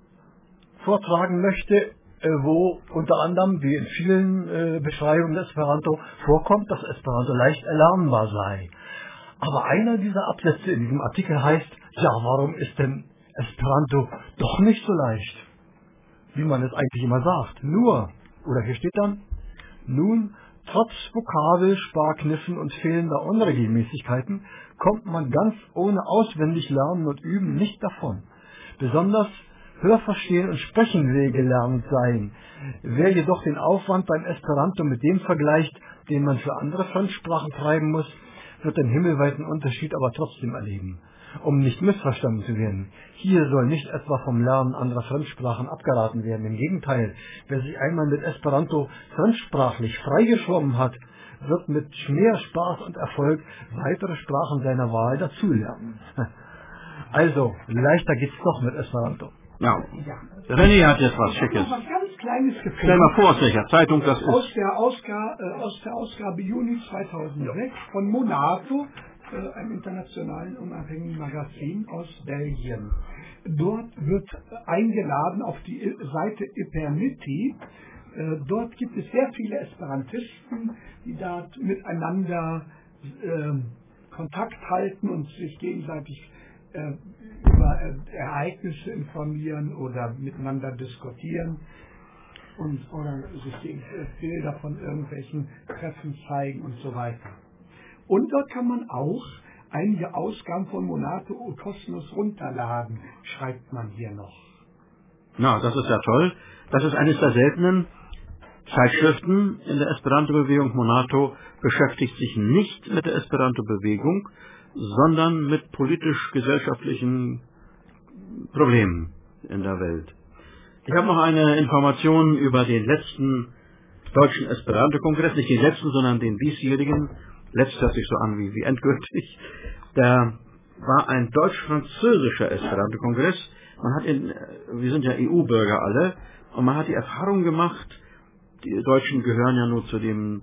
vortragen möchte, wo unter anderem, wie in vielen äh, Beschreibungen des Esperanto vorkommt, dass Esperanto leicht erlernbar sei. Aber einer dieser Absätze in diesem Artikel heißt, ja, warum ist denn Esperanto doch nicht so leicht? Wie man es eigentlich immer sagt. Nur, oder hier steht dann, nun, trotz Vokabelsparkniffen und fehlender Unregelmäßigkeiten kommt man ganz ohne auswendig Lernen und Üben nicht davon. Besonders Hörverstehen und Sprechen will gelernt sein. Wer jedoch den Aufwand beim Esperanto mit dem vergleicht, den man für andere Fremdsprachen treiben muss, wird den himmelweiten Unterschied aber trotzdem erleben. um nicht missverstanden zu werden. Hier soll nicht etwa vom Lernen anderer Fremdsprachen abgeraten werden. Im Gegenteil, wer sich einmal mit Esperanto fremdsprachlich freigeschwommen hat, wird mit mehr Spaß und Erfolg weitere Sprachen seiner Wahl dazulernen. Also, leichter geht's doch mit Esperanto. Ja. René hat jetzt was Schickes. Ich habe noch was ganz Kleines gefunden. Stell mal vor, aus welcher Zeitung das Aus ist. der, Ausgabe, äh, aus der Ausgabe Juni zweitausendsechs von Monato, äh, einem internationalen unabhängigen Magazin aus Belgien. Dort wird eingeladen auf die Seite Iperniti. Äh, dort gibt es sehr viele Esperantisten, die da miteinander äh, Kontakt halten und sich gegenseitig äh, über äh, Ereignisse informieren oder miteinander diskutieren und oder sich gegen, äh, Bilder von irgendwelchen Treffen zeigen und so weiter. Und dort kann man auch einige Ausgaben von Monato und Kosmos runterladen, schreibt man hier noch. Na, das ist ja toll. Das ist eines der seltenen Zeitschriften in der Esperanto-Bewegung. Monato beschäftigt sich nicht mit der Esperanto-Bewegung, sondern mit politisch-gesellschaftlichen Problemen in der Welt. Ich habe noch eine Information über den letzten deutschen Esperanto-Kongress, nicht den letzten, sondern den diesjährigen. Letzt hört sich so an wie, wie endgültig. Da war ein deutsch-französischer Esperanto-Kongress. Man hat in, wir sind ja E U-Bürger alle, und man hat die Erfahrung gemacht, die Deutschen gehören ja nur zu den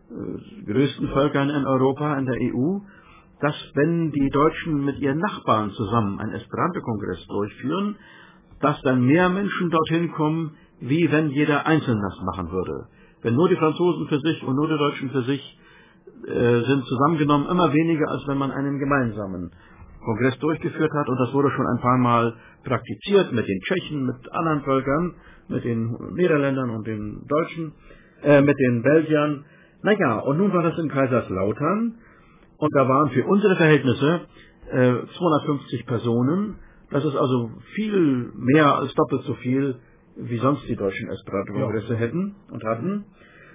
äh, größten Völkern in Europa, in der E U, dass wenn die Deutschen mit ihren Nachbarn zusammen einen Esperanto-Kongress durchführen, dass dann mehr Menschen dorthin kommen, wie wenn jeder einzeln das machen würde. Wenn nur die Franzosen für sich und nur die Deutschen für sich äh, sind zusammengenommen, immer weniger, als wenn man einen gemeinsamen Kongress durchgeführt hat. Und das wurde schon ein paar Mal praktiziert mit den Tschechen, mit anderen Völkern, mit den Niederländern und den Deutschen, äh, mit den Belgiern. Naja, und nun war das in Kaiserslautern. Und da waren für unsere Verhältnisse äh, zweihundertfünfzig Personen. Das ist also viel mehr als doppelt so viel, wie sonst die deutschen Esperanto-Kongresse hätten und hatten.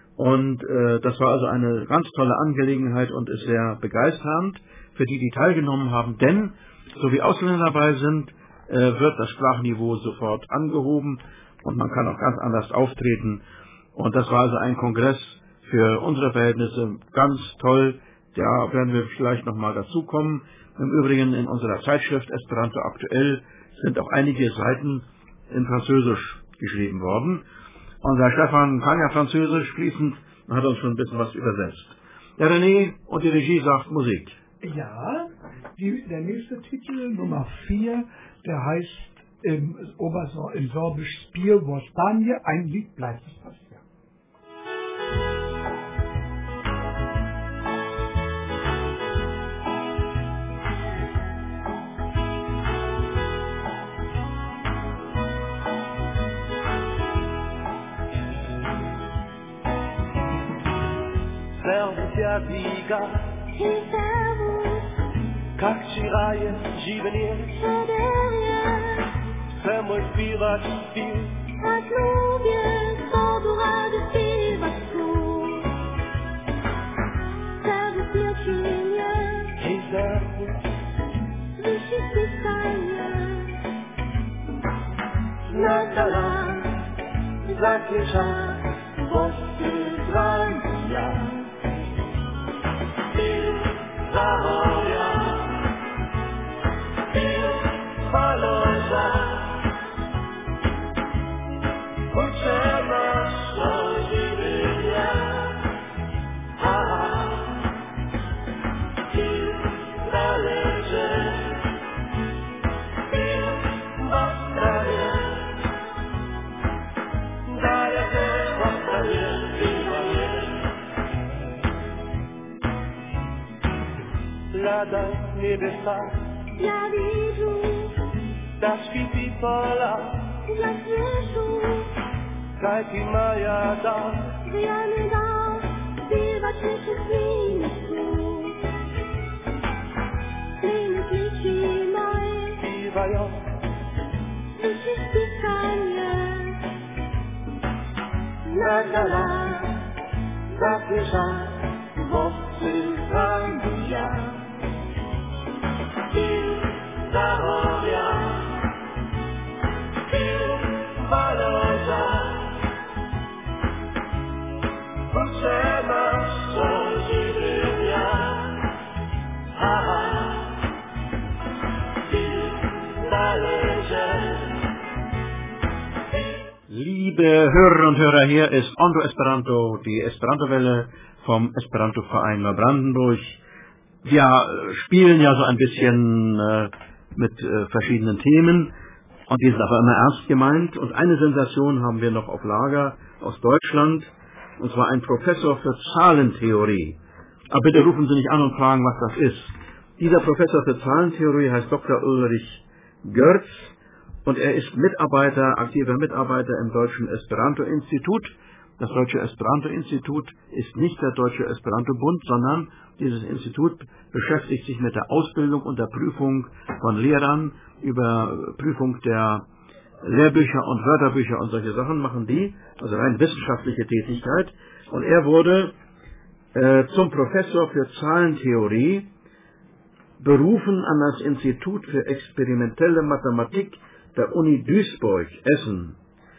Und äh, das war also eine ganz tolle Angelegenheit und ist sehr begeisternd für die, die teilgenommen haben. Denn, so wie Ausländer dabei sind, äh, wird das Sprachniveau sofort angehoben und man kann auch ganz anders auftreten. Und das war also ein Kongress für unsere Verhältnisse ganz toll. Da werden wir vielleicht nochmal dazukommen. Im Übrigen in unserer Zeitschrift Esperanto aktuell sind auch einige Seiten in Französisch geschrieben worden. Unser Stefan kann ja Französisch fließend und hat uns schon ein bisschen was übersetzt. Der René und die Regie sagt Musik. Ja, die, der nächste Titel, Nummer vier, der heißt im, Obersor, im Sorbisch Spiel Vostanje, ein Lied bleibt es passiert. Viga, как чирає живне, це мой співач спів. Tak lubię, co ducha do śpiewaczku. Serwis nie czynię, Hej serwis, wysi pisanie. na dala, zapiesza, boscy zwania. Zahoria, Pil, Paloza, Uczę naszą żywienia. A, Pil, należy, Pil, bastaje, daje te bastaje, piwanie. Lada niebesa, Ja widzę, da świeci pola, dla śmieszu, kajki maja da, że ja nie dam śpiewać jeszcze zmienić słów. Zmienić liczy moje, śpiewają, wysi pisanie. na dala, zapiesza, boscy zambija. Pil, Liebe Hörerinnen und Hörer, hier ist Ondo Esperanto, die Esperanto-Welle vom Esperanto-Verein Neubrandenburg. Wir spielen ja so ein bisschen äh, mit äh, verschiedenen Themen und die sind aber immer ernst gemeint. Und eine Sensation haben wir noch auf Lager aus Deutschland, und zwar ein Professor für Zahlentheorie. Aber bitte rufen Sie nicht an und fragen, was das ist. Dieser Professor für Zahlentheorie heißt Doktor Ulrich Görz. Und er ist Mitarbeiter, aktiver Mitarbeiter im Deutschen Esperanto-Institut. Das Deutsche Esperanto-Institut ist nicht der Deutsche Esperanto-Bund, sondern dieses Institut beschäftigt sich mit der Ausbildung und der Prüfung von Lehrern, über Prüfung der Lehrbücher und Wörterbücher und solche Sachen machen die, also rein wissenschaftliche Tätigkeit. Und er wurde äh, zum Professor für Zahlentheorie berufen an das Institut für experimentelle Mathematik der Uni Duisburg, Essen.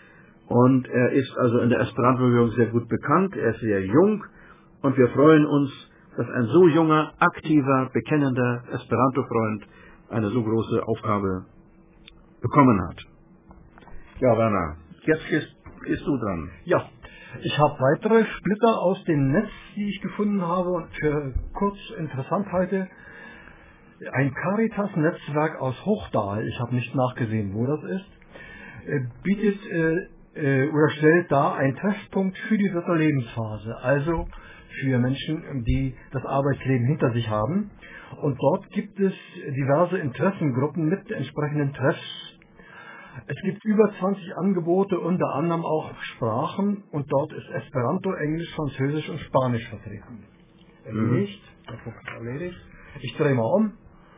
Und er ist also in der Esperanto-Bewegung sehr gut bekannt, er ist sehr jung und wir freuen uns, dass ein so junger, aktiver, bekennender Esperanto-Freund eine so große Aufgabe bekommen hat. Ja, Werner, jetzt gehst, gehst du dran. Ja, ich habe weitere Splitter aus dem Netz, die ich gefunden habe und für kurz interessant halte. Ein Caritas-Netzwerk aus Hochdahl, ich habe nicht nachgesehen, wo das ist, äh, bietet äh, äh, oder stellt da einen Treffpunkt für die dritte Lebensphase, also für Menschen, die das Arbeitsleben hinter sich haben. Und dort gibt es diverse Interessengruppen mit entsprechenden Treffs. Es gibt über zwanzig Angebote, unter anderem auch Sprachen, und dort ist Esperanto, Englisch, Französisch und Spanisch vertreten. Erledigt, der Punkt ist erledigt. Ich drehe mal um.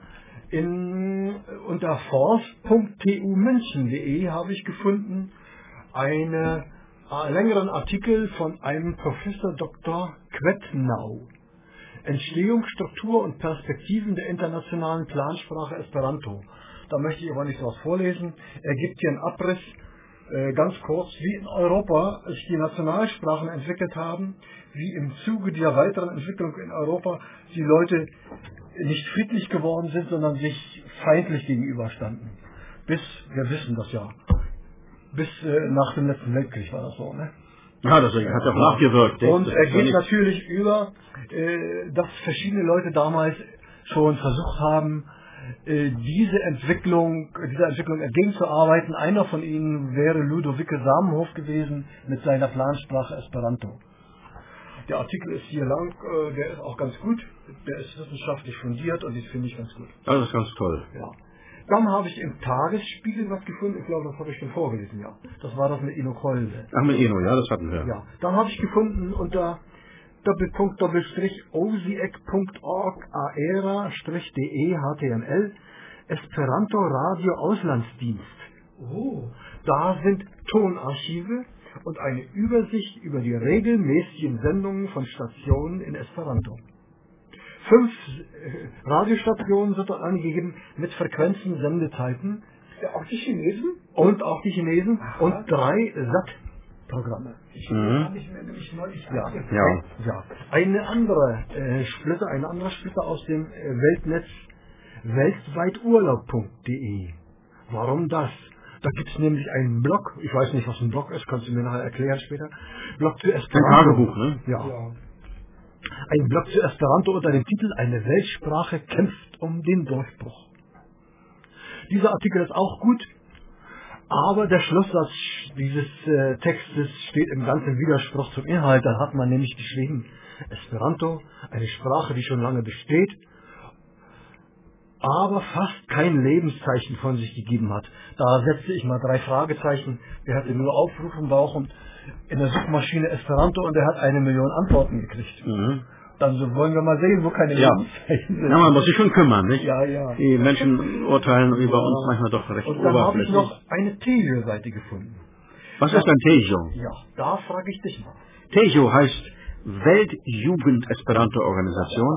In, unter forst punkt t u münchen punkt de habe ich gefunden einen äh, längeren Artikel von einem Professor Doktor Quetnau. Entstehung, Struktur und Perspektiven der internationalen Plansprache Esperanto. Da möchte ich aber nicht was vorlesen. Er gibt hier einen Abriss, äh, ganz kurz, wie in Europa sich die Nationalsprachen entwickelt haben, wie im Zuge dieser weiteren Entwicklung in Europa die Leute nicht friedlich geworden sind, sondern sich feindlich gegenüberstanden. Bis, wir wissen das ja, bis äh, nach dem letzten Weltkrieg war das so, ne? Ja, das hat ja auch nachgewirkt. Und er geht natürlich über, äh, dass verschiedene Leute damals schon versucht haben, äh, diese Entwicklung, dieser Entwicklung entgegenzuarbeiten. Einer von ihnen wäre Ludovike Samenhof gewesen mit seiner Plansprache Esperanto. Der Artikel ist hier lang, äh, der ist auch ganz gut, der ist wissenschaftlich fundiert und den finde ich ganz gut. Das ist ganz toll. Ja. Dann habe ich im Tagesspiegel was gefunden, ich glaube, das habe ich schon vorgelesen, ja. Das war das mit Ino Kolbe. Ach, mit Ino, ja, das hatten wir. Ja, dann habe ich gefunden unter Doppelpunkt Doppelstrich osiek punkt org aera Strich de H T M L Esperanto Radio Auslandsdienst. Oh. Da sind Tonarchive und eine Übersicht über die regelmäßigen Sendungen von Stationen in Esperanto. Fünf äh, Radiostationen sind dort angegeben mit Frequenzen, Sendezeiten. Ja, auch die Chinesen? Und auch die Chinesen. Aha. Und drei S A T-Programme. Mhm. Habe ich mir nämlich neulich Ja, ja. ja. Eine andere äh, Splitter, ein anderer Splitter aus dem äh, Weltnetz weltweiturlaub punkt de. Warum das? Da gibt es nämlich einen Blog, ich weiß nicht, was ein Blog ist, kannst du mir nachher erklären später. Blog zu Esperanto. Ein Tagebuch, ne? Ja. Ja. Ein Blog zu Esperanto unter dem Titel Eine Weltsprache kämpft um den Durchbruch. Dieser Artikel ist auch gut, aber der Schlusssatz dieses äh, Textes steht im ganzen Widerspruch zum Inhalt. Da hat man nämlich geschrieben, Esperanto, eine Sprache, die schon lange besteht, aber fast kein Lebenszeichen von sich gegeben hat. Da setzte ich mal drei Fragezeichen. Der hatte nur Aufruf im Bauch und in der Suchmaschine Esperanto und er hat eine Million Antworten gekriegt. Mhm. Dann so wollen wir mal sehen, wo keine Ja. Lebenszeichen sind. Ja, man muss sich schon kümmern, nicht? Ja, ja. Die Menschen urteilen über Ja. uns manchmal doch recht Und dann habe ich oberflächlich. noch eine Telio-Seite gefunden. Was ist ein Tejo? Ja, da frage ich dich mal. Tejo heißt Weltjugend-Esperanto-Organisation.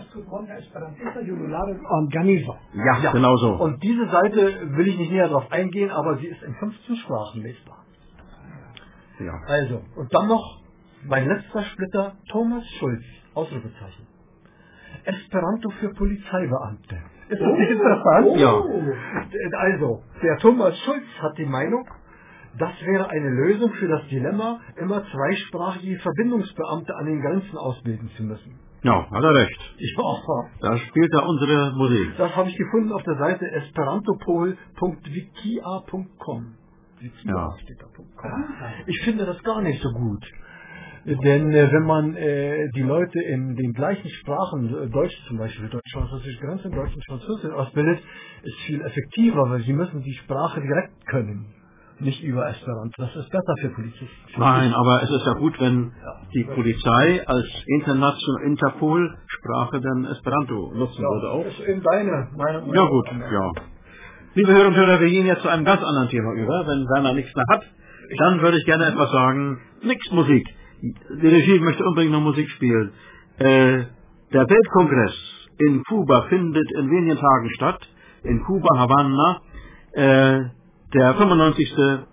Organisa. Ja, Ja. genau so. Und diese Seite will ich nicht näher darauf eingehen, aber sie ist in fünfzehn Sprachen lesbar. Ja. Also, und dann noch Mein letzter Splitter, Thomas Schulz, Ausrufezeichen. Esperanto für Polizeibeamte. Ist das nicht interessant? Oh. Ja. Also, der Thomas Schulz hat die Meinung, das wäre eine Lösung für das Dilemma, immer zweisprachige Verbindungsbeamte an den Grenzen ausbilden zu müssen. Ja, hat er recht. Ja. Da spielt er unsere Musik. Das habe ich gefunden auf der Seite esperantopol punkt wikia punkt com. Ja. Steht da, .com. Ich finde das gar nicht so gut. Denn äh, wenn man äh, die Leute in den gleichen Sprachen, äh, Deutsch zum Beispiel, Deutsch-Französisch Grenze, Deutsch und Französisch ausbildet, ist viel effektiver, weil sie müssen die Sprache direkt können. Nicht über Esperanto. Das ist besser für Polizisten. Nein, aber es ist ja gut, wenn die Polizei als international Interpol-Sprache dann Esperanto nutzen Ja, würde auch. ist eben deine Meinung. Ja gut, ja. Liebe Hörer und Hörer, wir gehen jetzt zu einem ganz anderen Thema über. Wenn Werner nichts mehr hat, dann würde ich gerne etwas sagen. Nix Musik. Die Regie möchte unbedingt noch Musik spielen. Äh, der Weltkongress in Kuba findet in wenigen Tagen statt. In Kuba, Havanna. Äh, der fünfundneunzigste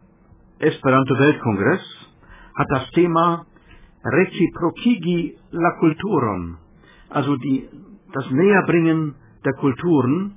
Esperanto-Weltkongress hat das Thema Reciprocigi la Culturon. Also die, das Näherbringen der Kulturen.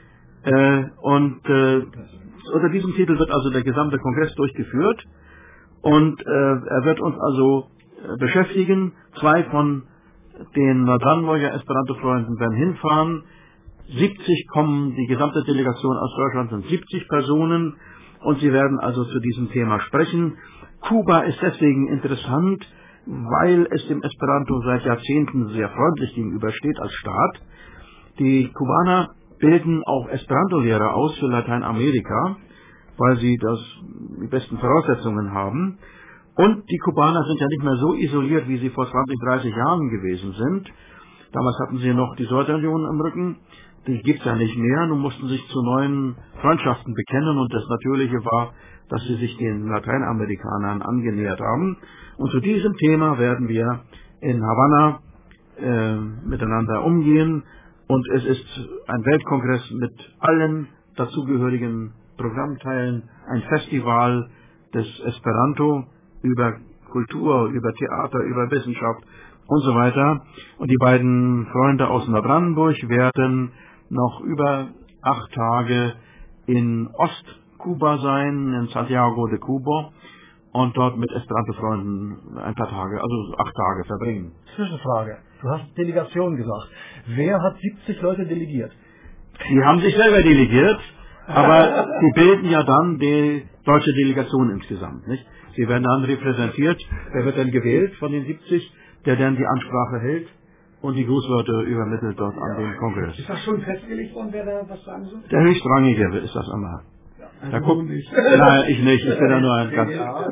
Äh, und äh, unter diesem Titel wird also der gesamte Kongress durchgeführt und äh, er wird uns also äh, beschäftigen. Zwei von den Brandenburger Esperanto-Freunden werden hinfahren. siebzig kommen, die gesamte Delegation aus Deutschland sind siebzig Personen und sie werden also zu diesem Thema sprechen. Kuba ist deswegen interessant, weil es dem Esperanto seit Jahrzehnten sehr freundlich gegenübersteht als Staat. Die Kubaner bilden auch Esperanto-Lehrer aus für Lateinamerika, weil sie das, die besten Voraussetzungen haben. Und die Kubaner sind ja nicht mehr so isoliert, wie sie vor zwanzig, dreißig Jahren gewesen sind. Damals hatten sie noch die Sowjetunion im Rücken. Die gibt es ja nicht mehr. Nun mussten sich zu neuen Freundschaften bekennen. Und das Natürliche war, dass sie sich den Lateinamerikanern angenähert haben. Und zu diesem Thema werden wir in Havanna äh, miteinander umgehen. Und es ist ein Weltkongress mit allen dazugehörigen Programmteilen, ein Festival des Esperanto über Kultur, über Theater, über Wissenschaft und so weiter. Und die beiden Freunde aus Neubrandenburg werden noch über acht Tage in Ostkuba sein, in Santiago de Cuba, und dort mit Esperanto-Freunden ein paar Tage, also acht Tage verbringen. Zwischenfrage. Du hast Delegation gesagt. Wer hat siebzig Leute delegiert? Die haben sich selber delegiert, aber sie bilden ja dann die deutsche Delegation insgesamt, nicht? Sie werden dann repräsentiert, wer wird dann gewählt von den siebzig, der dann die Ansprache hält und die Grußworte übermittelt dort an den Kongress. Ist das schon festgelegt worden, wer da was sagen soll? Der Höchstrangige ist das immer. Also Da guckt, nicht. nein, ich nicht, ich bin da nur ein ganz,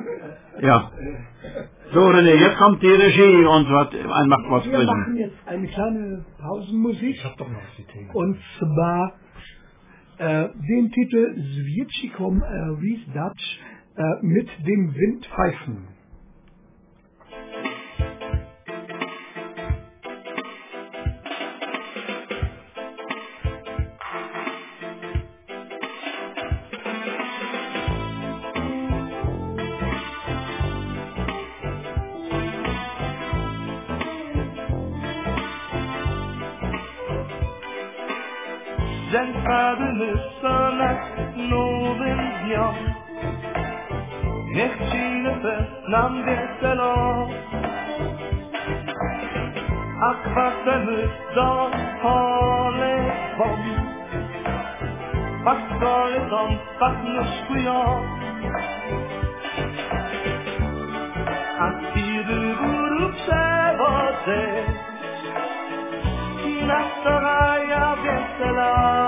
ja. So, René, jetzt kommt die Regie und hat ein Machtwort Wir sprechen. machen jetzt eine kleine Pausenmusik. Ich hab doch noch was die Themen. Und zwar äh, den Titel Zwiecikom äh, Riesdatsch äh, mit dem Windpfeifen. Adını sana novin diyor Nechcinefe nam geselo Akwasemy do pole wom Pastory tam pachnuszkują A tiry góru przewodzę I nastawaja wiesela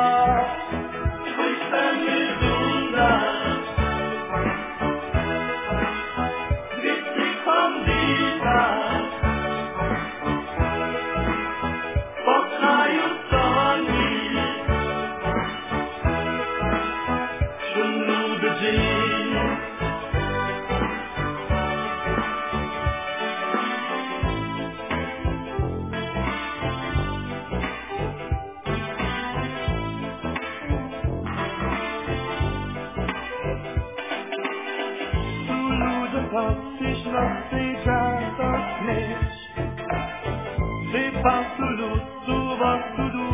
absolut zu was du du.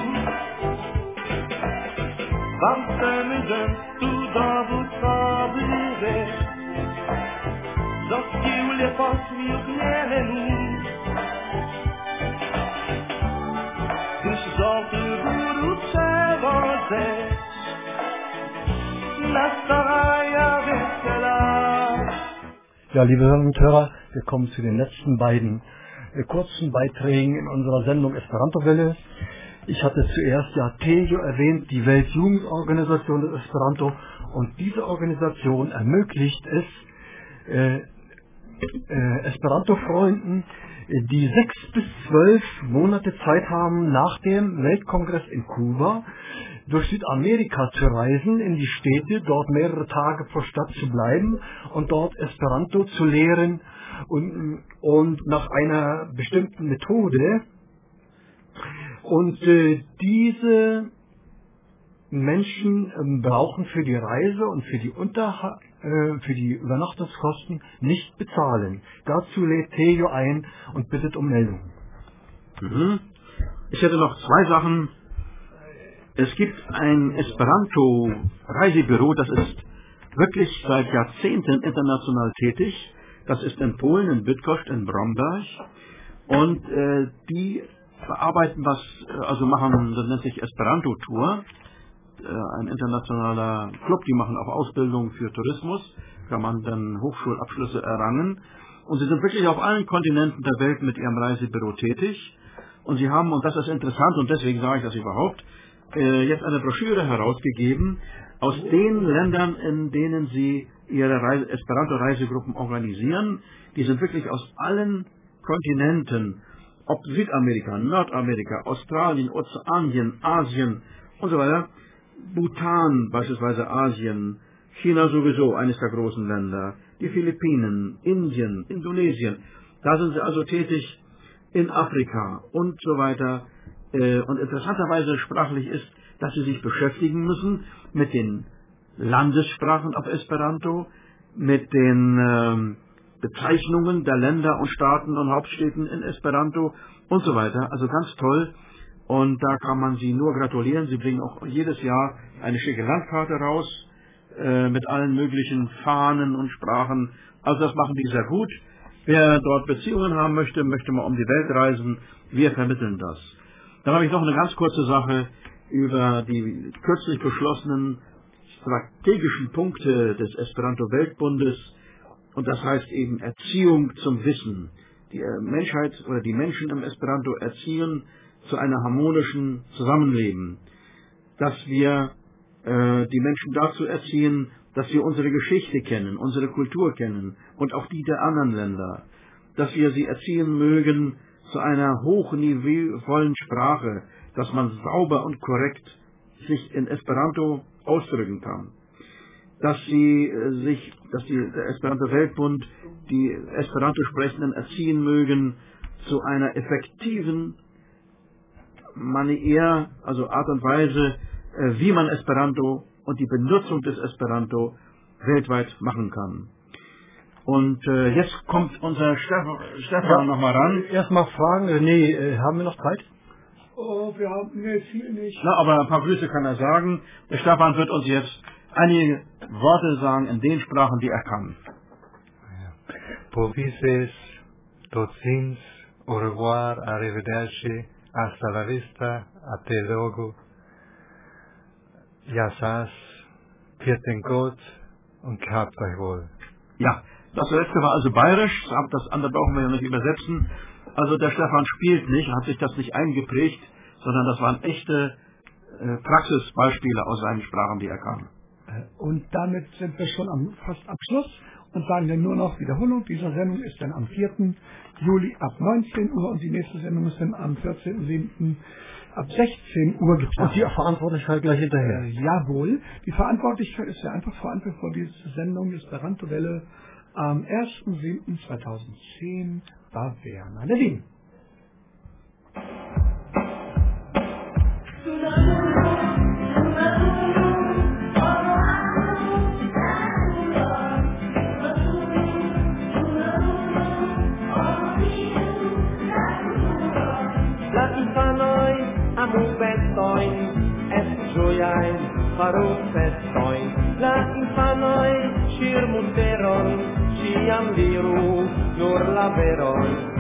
Vam stemmen tu da buscabire, dos chiule pas mi ugnelenu. Dus zolte guru tsevoze, nastaraya vesela. Ja, liebe Hörerinnen und Hörer, wir kommen zu den letzten beiden äh, kurzen Beiträgen in unserer Sendung Esperanto-Welle. Ich hatte zuerst ja TEJO erwähnt, die Weltjugendorganisation des Esperanto, und diese Organisation ermöglicht es äh, äh, Esperanto-Freunden, die sechs bis zwölf Monate Zeit haben, nach dem Weltkongress in Kuba durch Südamerika zu reisen, in die Städte, dort mehrere Tage pro Stadt zu bleiben und dort Esperanto zu lehren und, und nach einer bestimmten Methode. Und äh, diese Menschen äh, brauchen für die Reise und für die, Unter äh, für die Übernachtungskosten nicht bezahlen. Dazu lädt TEJO ein und bittet um Meldungen. Mhm. Ich hätte noch zwei Sachen. Es gibt ein Esperanto-Reisebüro, das ist wirklich seit Jahrzehnten international tätig. Das ist in Polen, in Bydgoszcz, in Bromberg. Und äh, die bearbeiten was, also machen, das nennt sich Esperanto-Tour. Äh, ein internationaler Club, die machen auch Ausbildung für Tourismus. Kann man dann Hochschulabschlüsse errangen. Und sie sind wirklich auf allen Kontinenten der Welt mit ihrem Reisebüro tätig. Und sie haben, und das ist interessant, und deswegen sage ich das überhaupt, jetzt eine Broschüre herausgegeben aus den Ländern, in denen sie ihre Reise, Esperanto-Reisegruppen organisieren. Die sind wirklich aus allen Kontinenten, ob Südamerika, Nordamerika, Australien, Ozeanien, Asien und so weiter. Bhutan, beispielsweise Asien, China sowieso, eines der großen Länder, die Philippinen, Indien, Indonesien. Da sind sie also tätig, in Afrika und so weiter. Und interessanterweise sprachlich ist, dass sie sich beschäftigen müssen mit den Landessprachen auf Esperanto, mit den ähm, Bezeichnungen der Länder und Staaten und Hauptstädten in Esperanto und so weiter. Also ganz toll. Und da kann man sie nur gratulieren. Sie bringen auch jedes Jahr eine schicke Landkarte raus äh, mit allen möglichen Fahnen und Sprachen. Also das machen die sehr gut. Wer dort Beziehungen haben möchte, möchte mal um die Welt reisen. Wir vermitteln das. Dann habe ich noch eine ganz kurze Sache über die kürzlich beschlossenen strategischen Punkte des Esperanto-Weltbundes. Und das heißt eben Erziehung zum Wissen. Die Menschheit oder die Menschen im Esperanto erziehen zu einem harmonischen Zusammenleben. Dass wir äh, die Menschen dazu erziehen, dass wir unsere Geschichte kennen, unsere Kultur kennen und auch die der anderen Länder. Dass wir sie erziehen mögen zu einer hochniveauvollen Sprache, dass man sauber und korrekt sich in Esperanto ausdrücken kann. Dass sie äh, sich, dass die, der Esperanto-Weltbund die Esperanto-Sprechenden erziehen mögen zu einer effektiven Manier, also Art und Weise, äh, wie man Esperanto und die Benutzung des Esperanto weltweit machen kann. Und äh, jetzt kommt unser Stefan, Stefan ja, nochmal ran. Erstmal fragen, äh, nee, äh, haben wir noch Zeit? Oh, wir haben, nee, viel nicht. Na, aber ein paar Grüße kann er sagen. Der Stefan wird uns jetzt einige Worte sagen in den Sprachen, die er kann. Povises, Totsins, au revoir, arrivederci, hasta la vista, ate logo, Yassas, Viertenkot und gehabt euch wohl. Ja, das letzte war also bayerisch, das andere brauchen wir ja nicht übersetzen. Also der Stefan spielt nicht, hat sich das nicht eingeprägt, sondern das waren echte äh, Praxisbeispiele aus seinen Sprachen, die er kann. Und damit sind wir schon am fast Abschluss und sagen dann nur noch Wiederholung. Dieser Sendung ist dann am vierten Juli ab neunzehn Uhr und die nächste Sendung ist dann am vierzehnten siebten ab sechzehn Uhr geplant. Und die Verantwortlichkeit gleich hinterher. Äh, jawohl. Die Verantwortlichkeit ist ja einfach verantwortlich für diese Sendung Esperanto-Welle am ersten siebten zweitausendzehn war Werner Levin. faru festoin, es gioiain, faru festoin. La infanoi, shir muteron, ciam diru, nur la veron.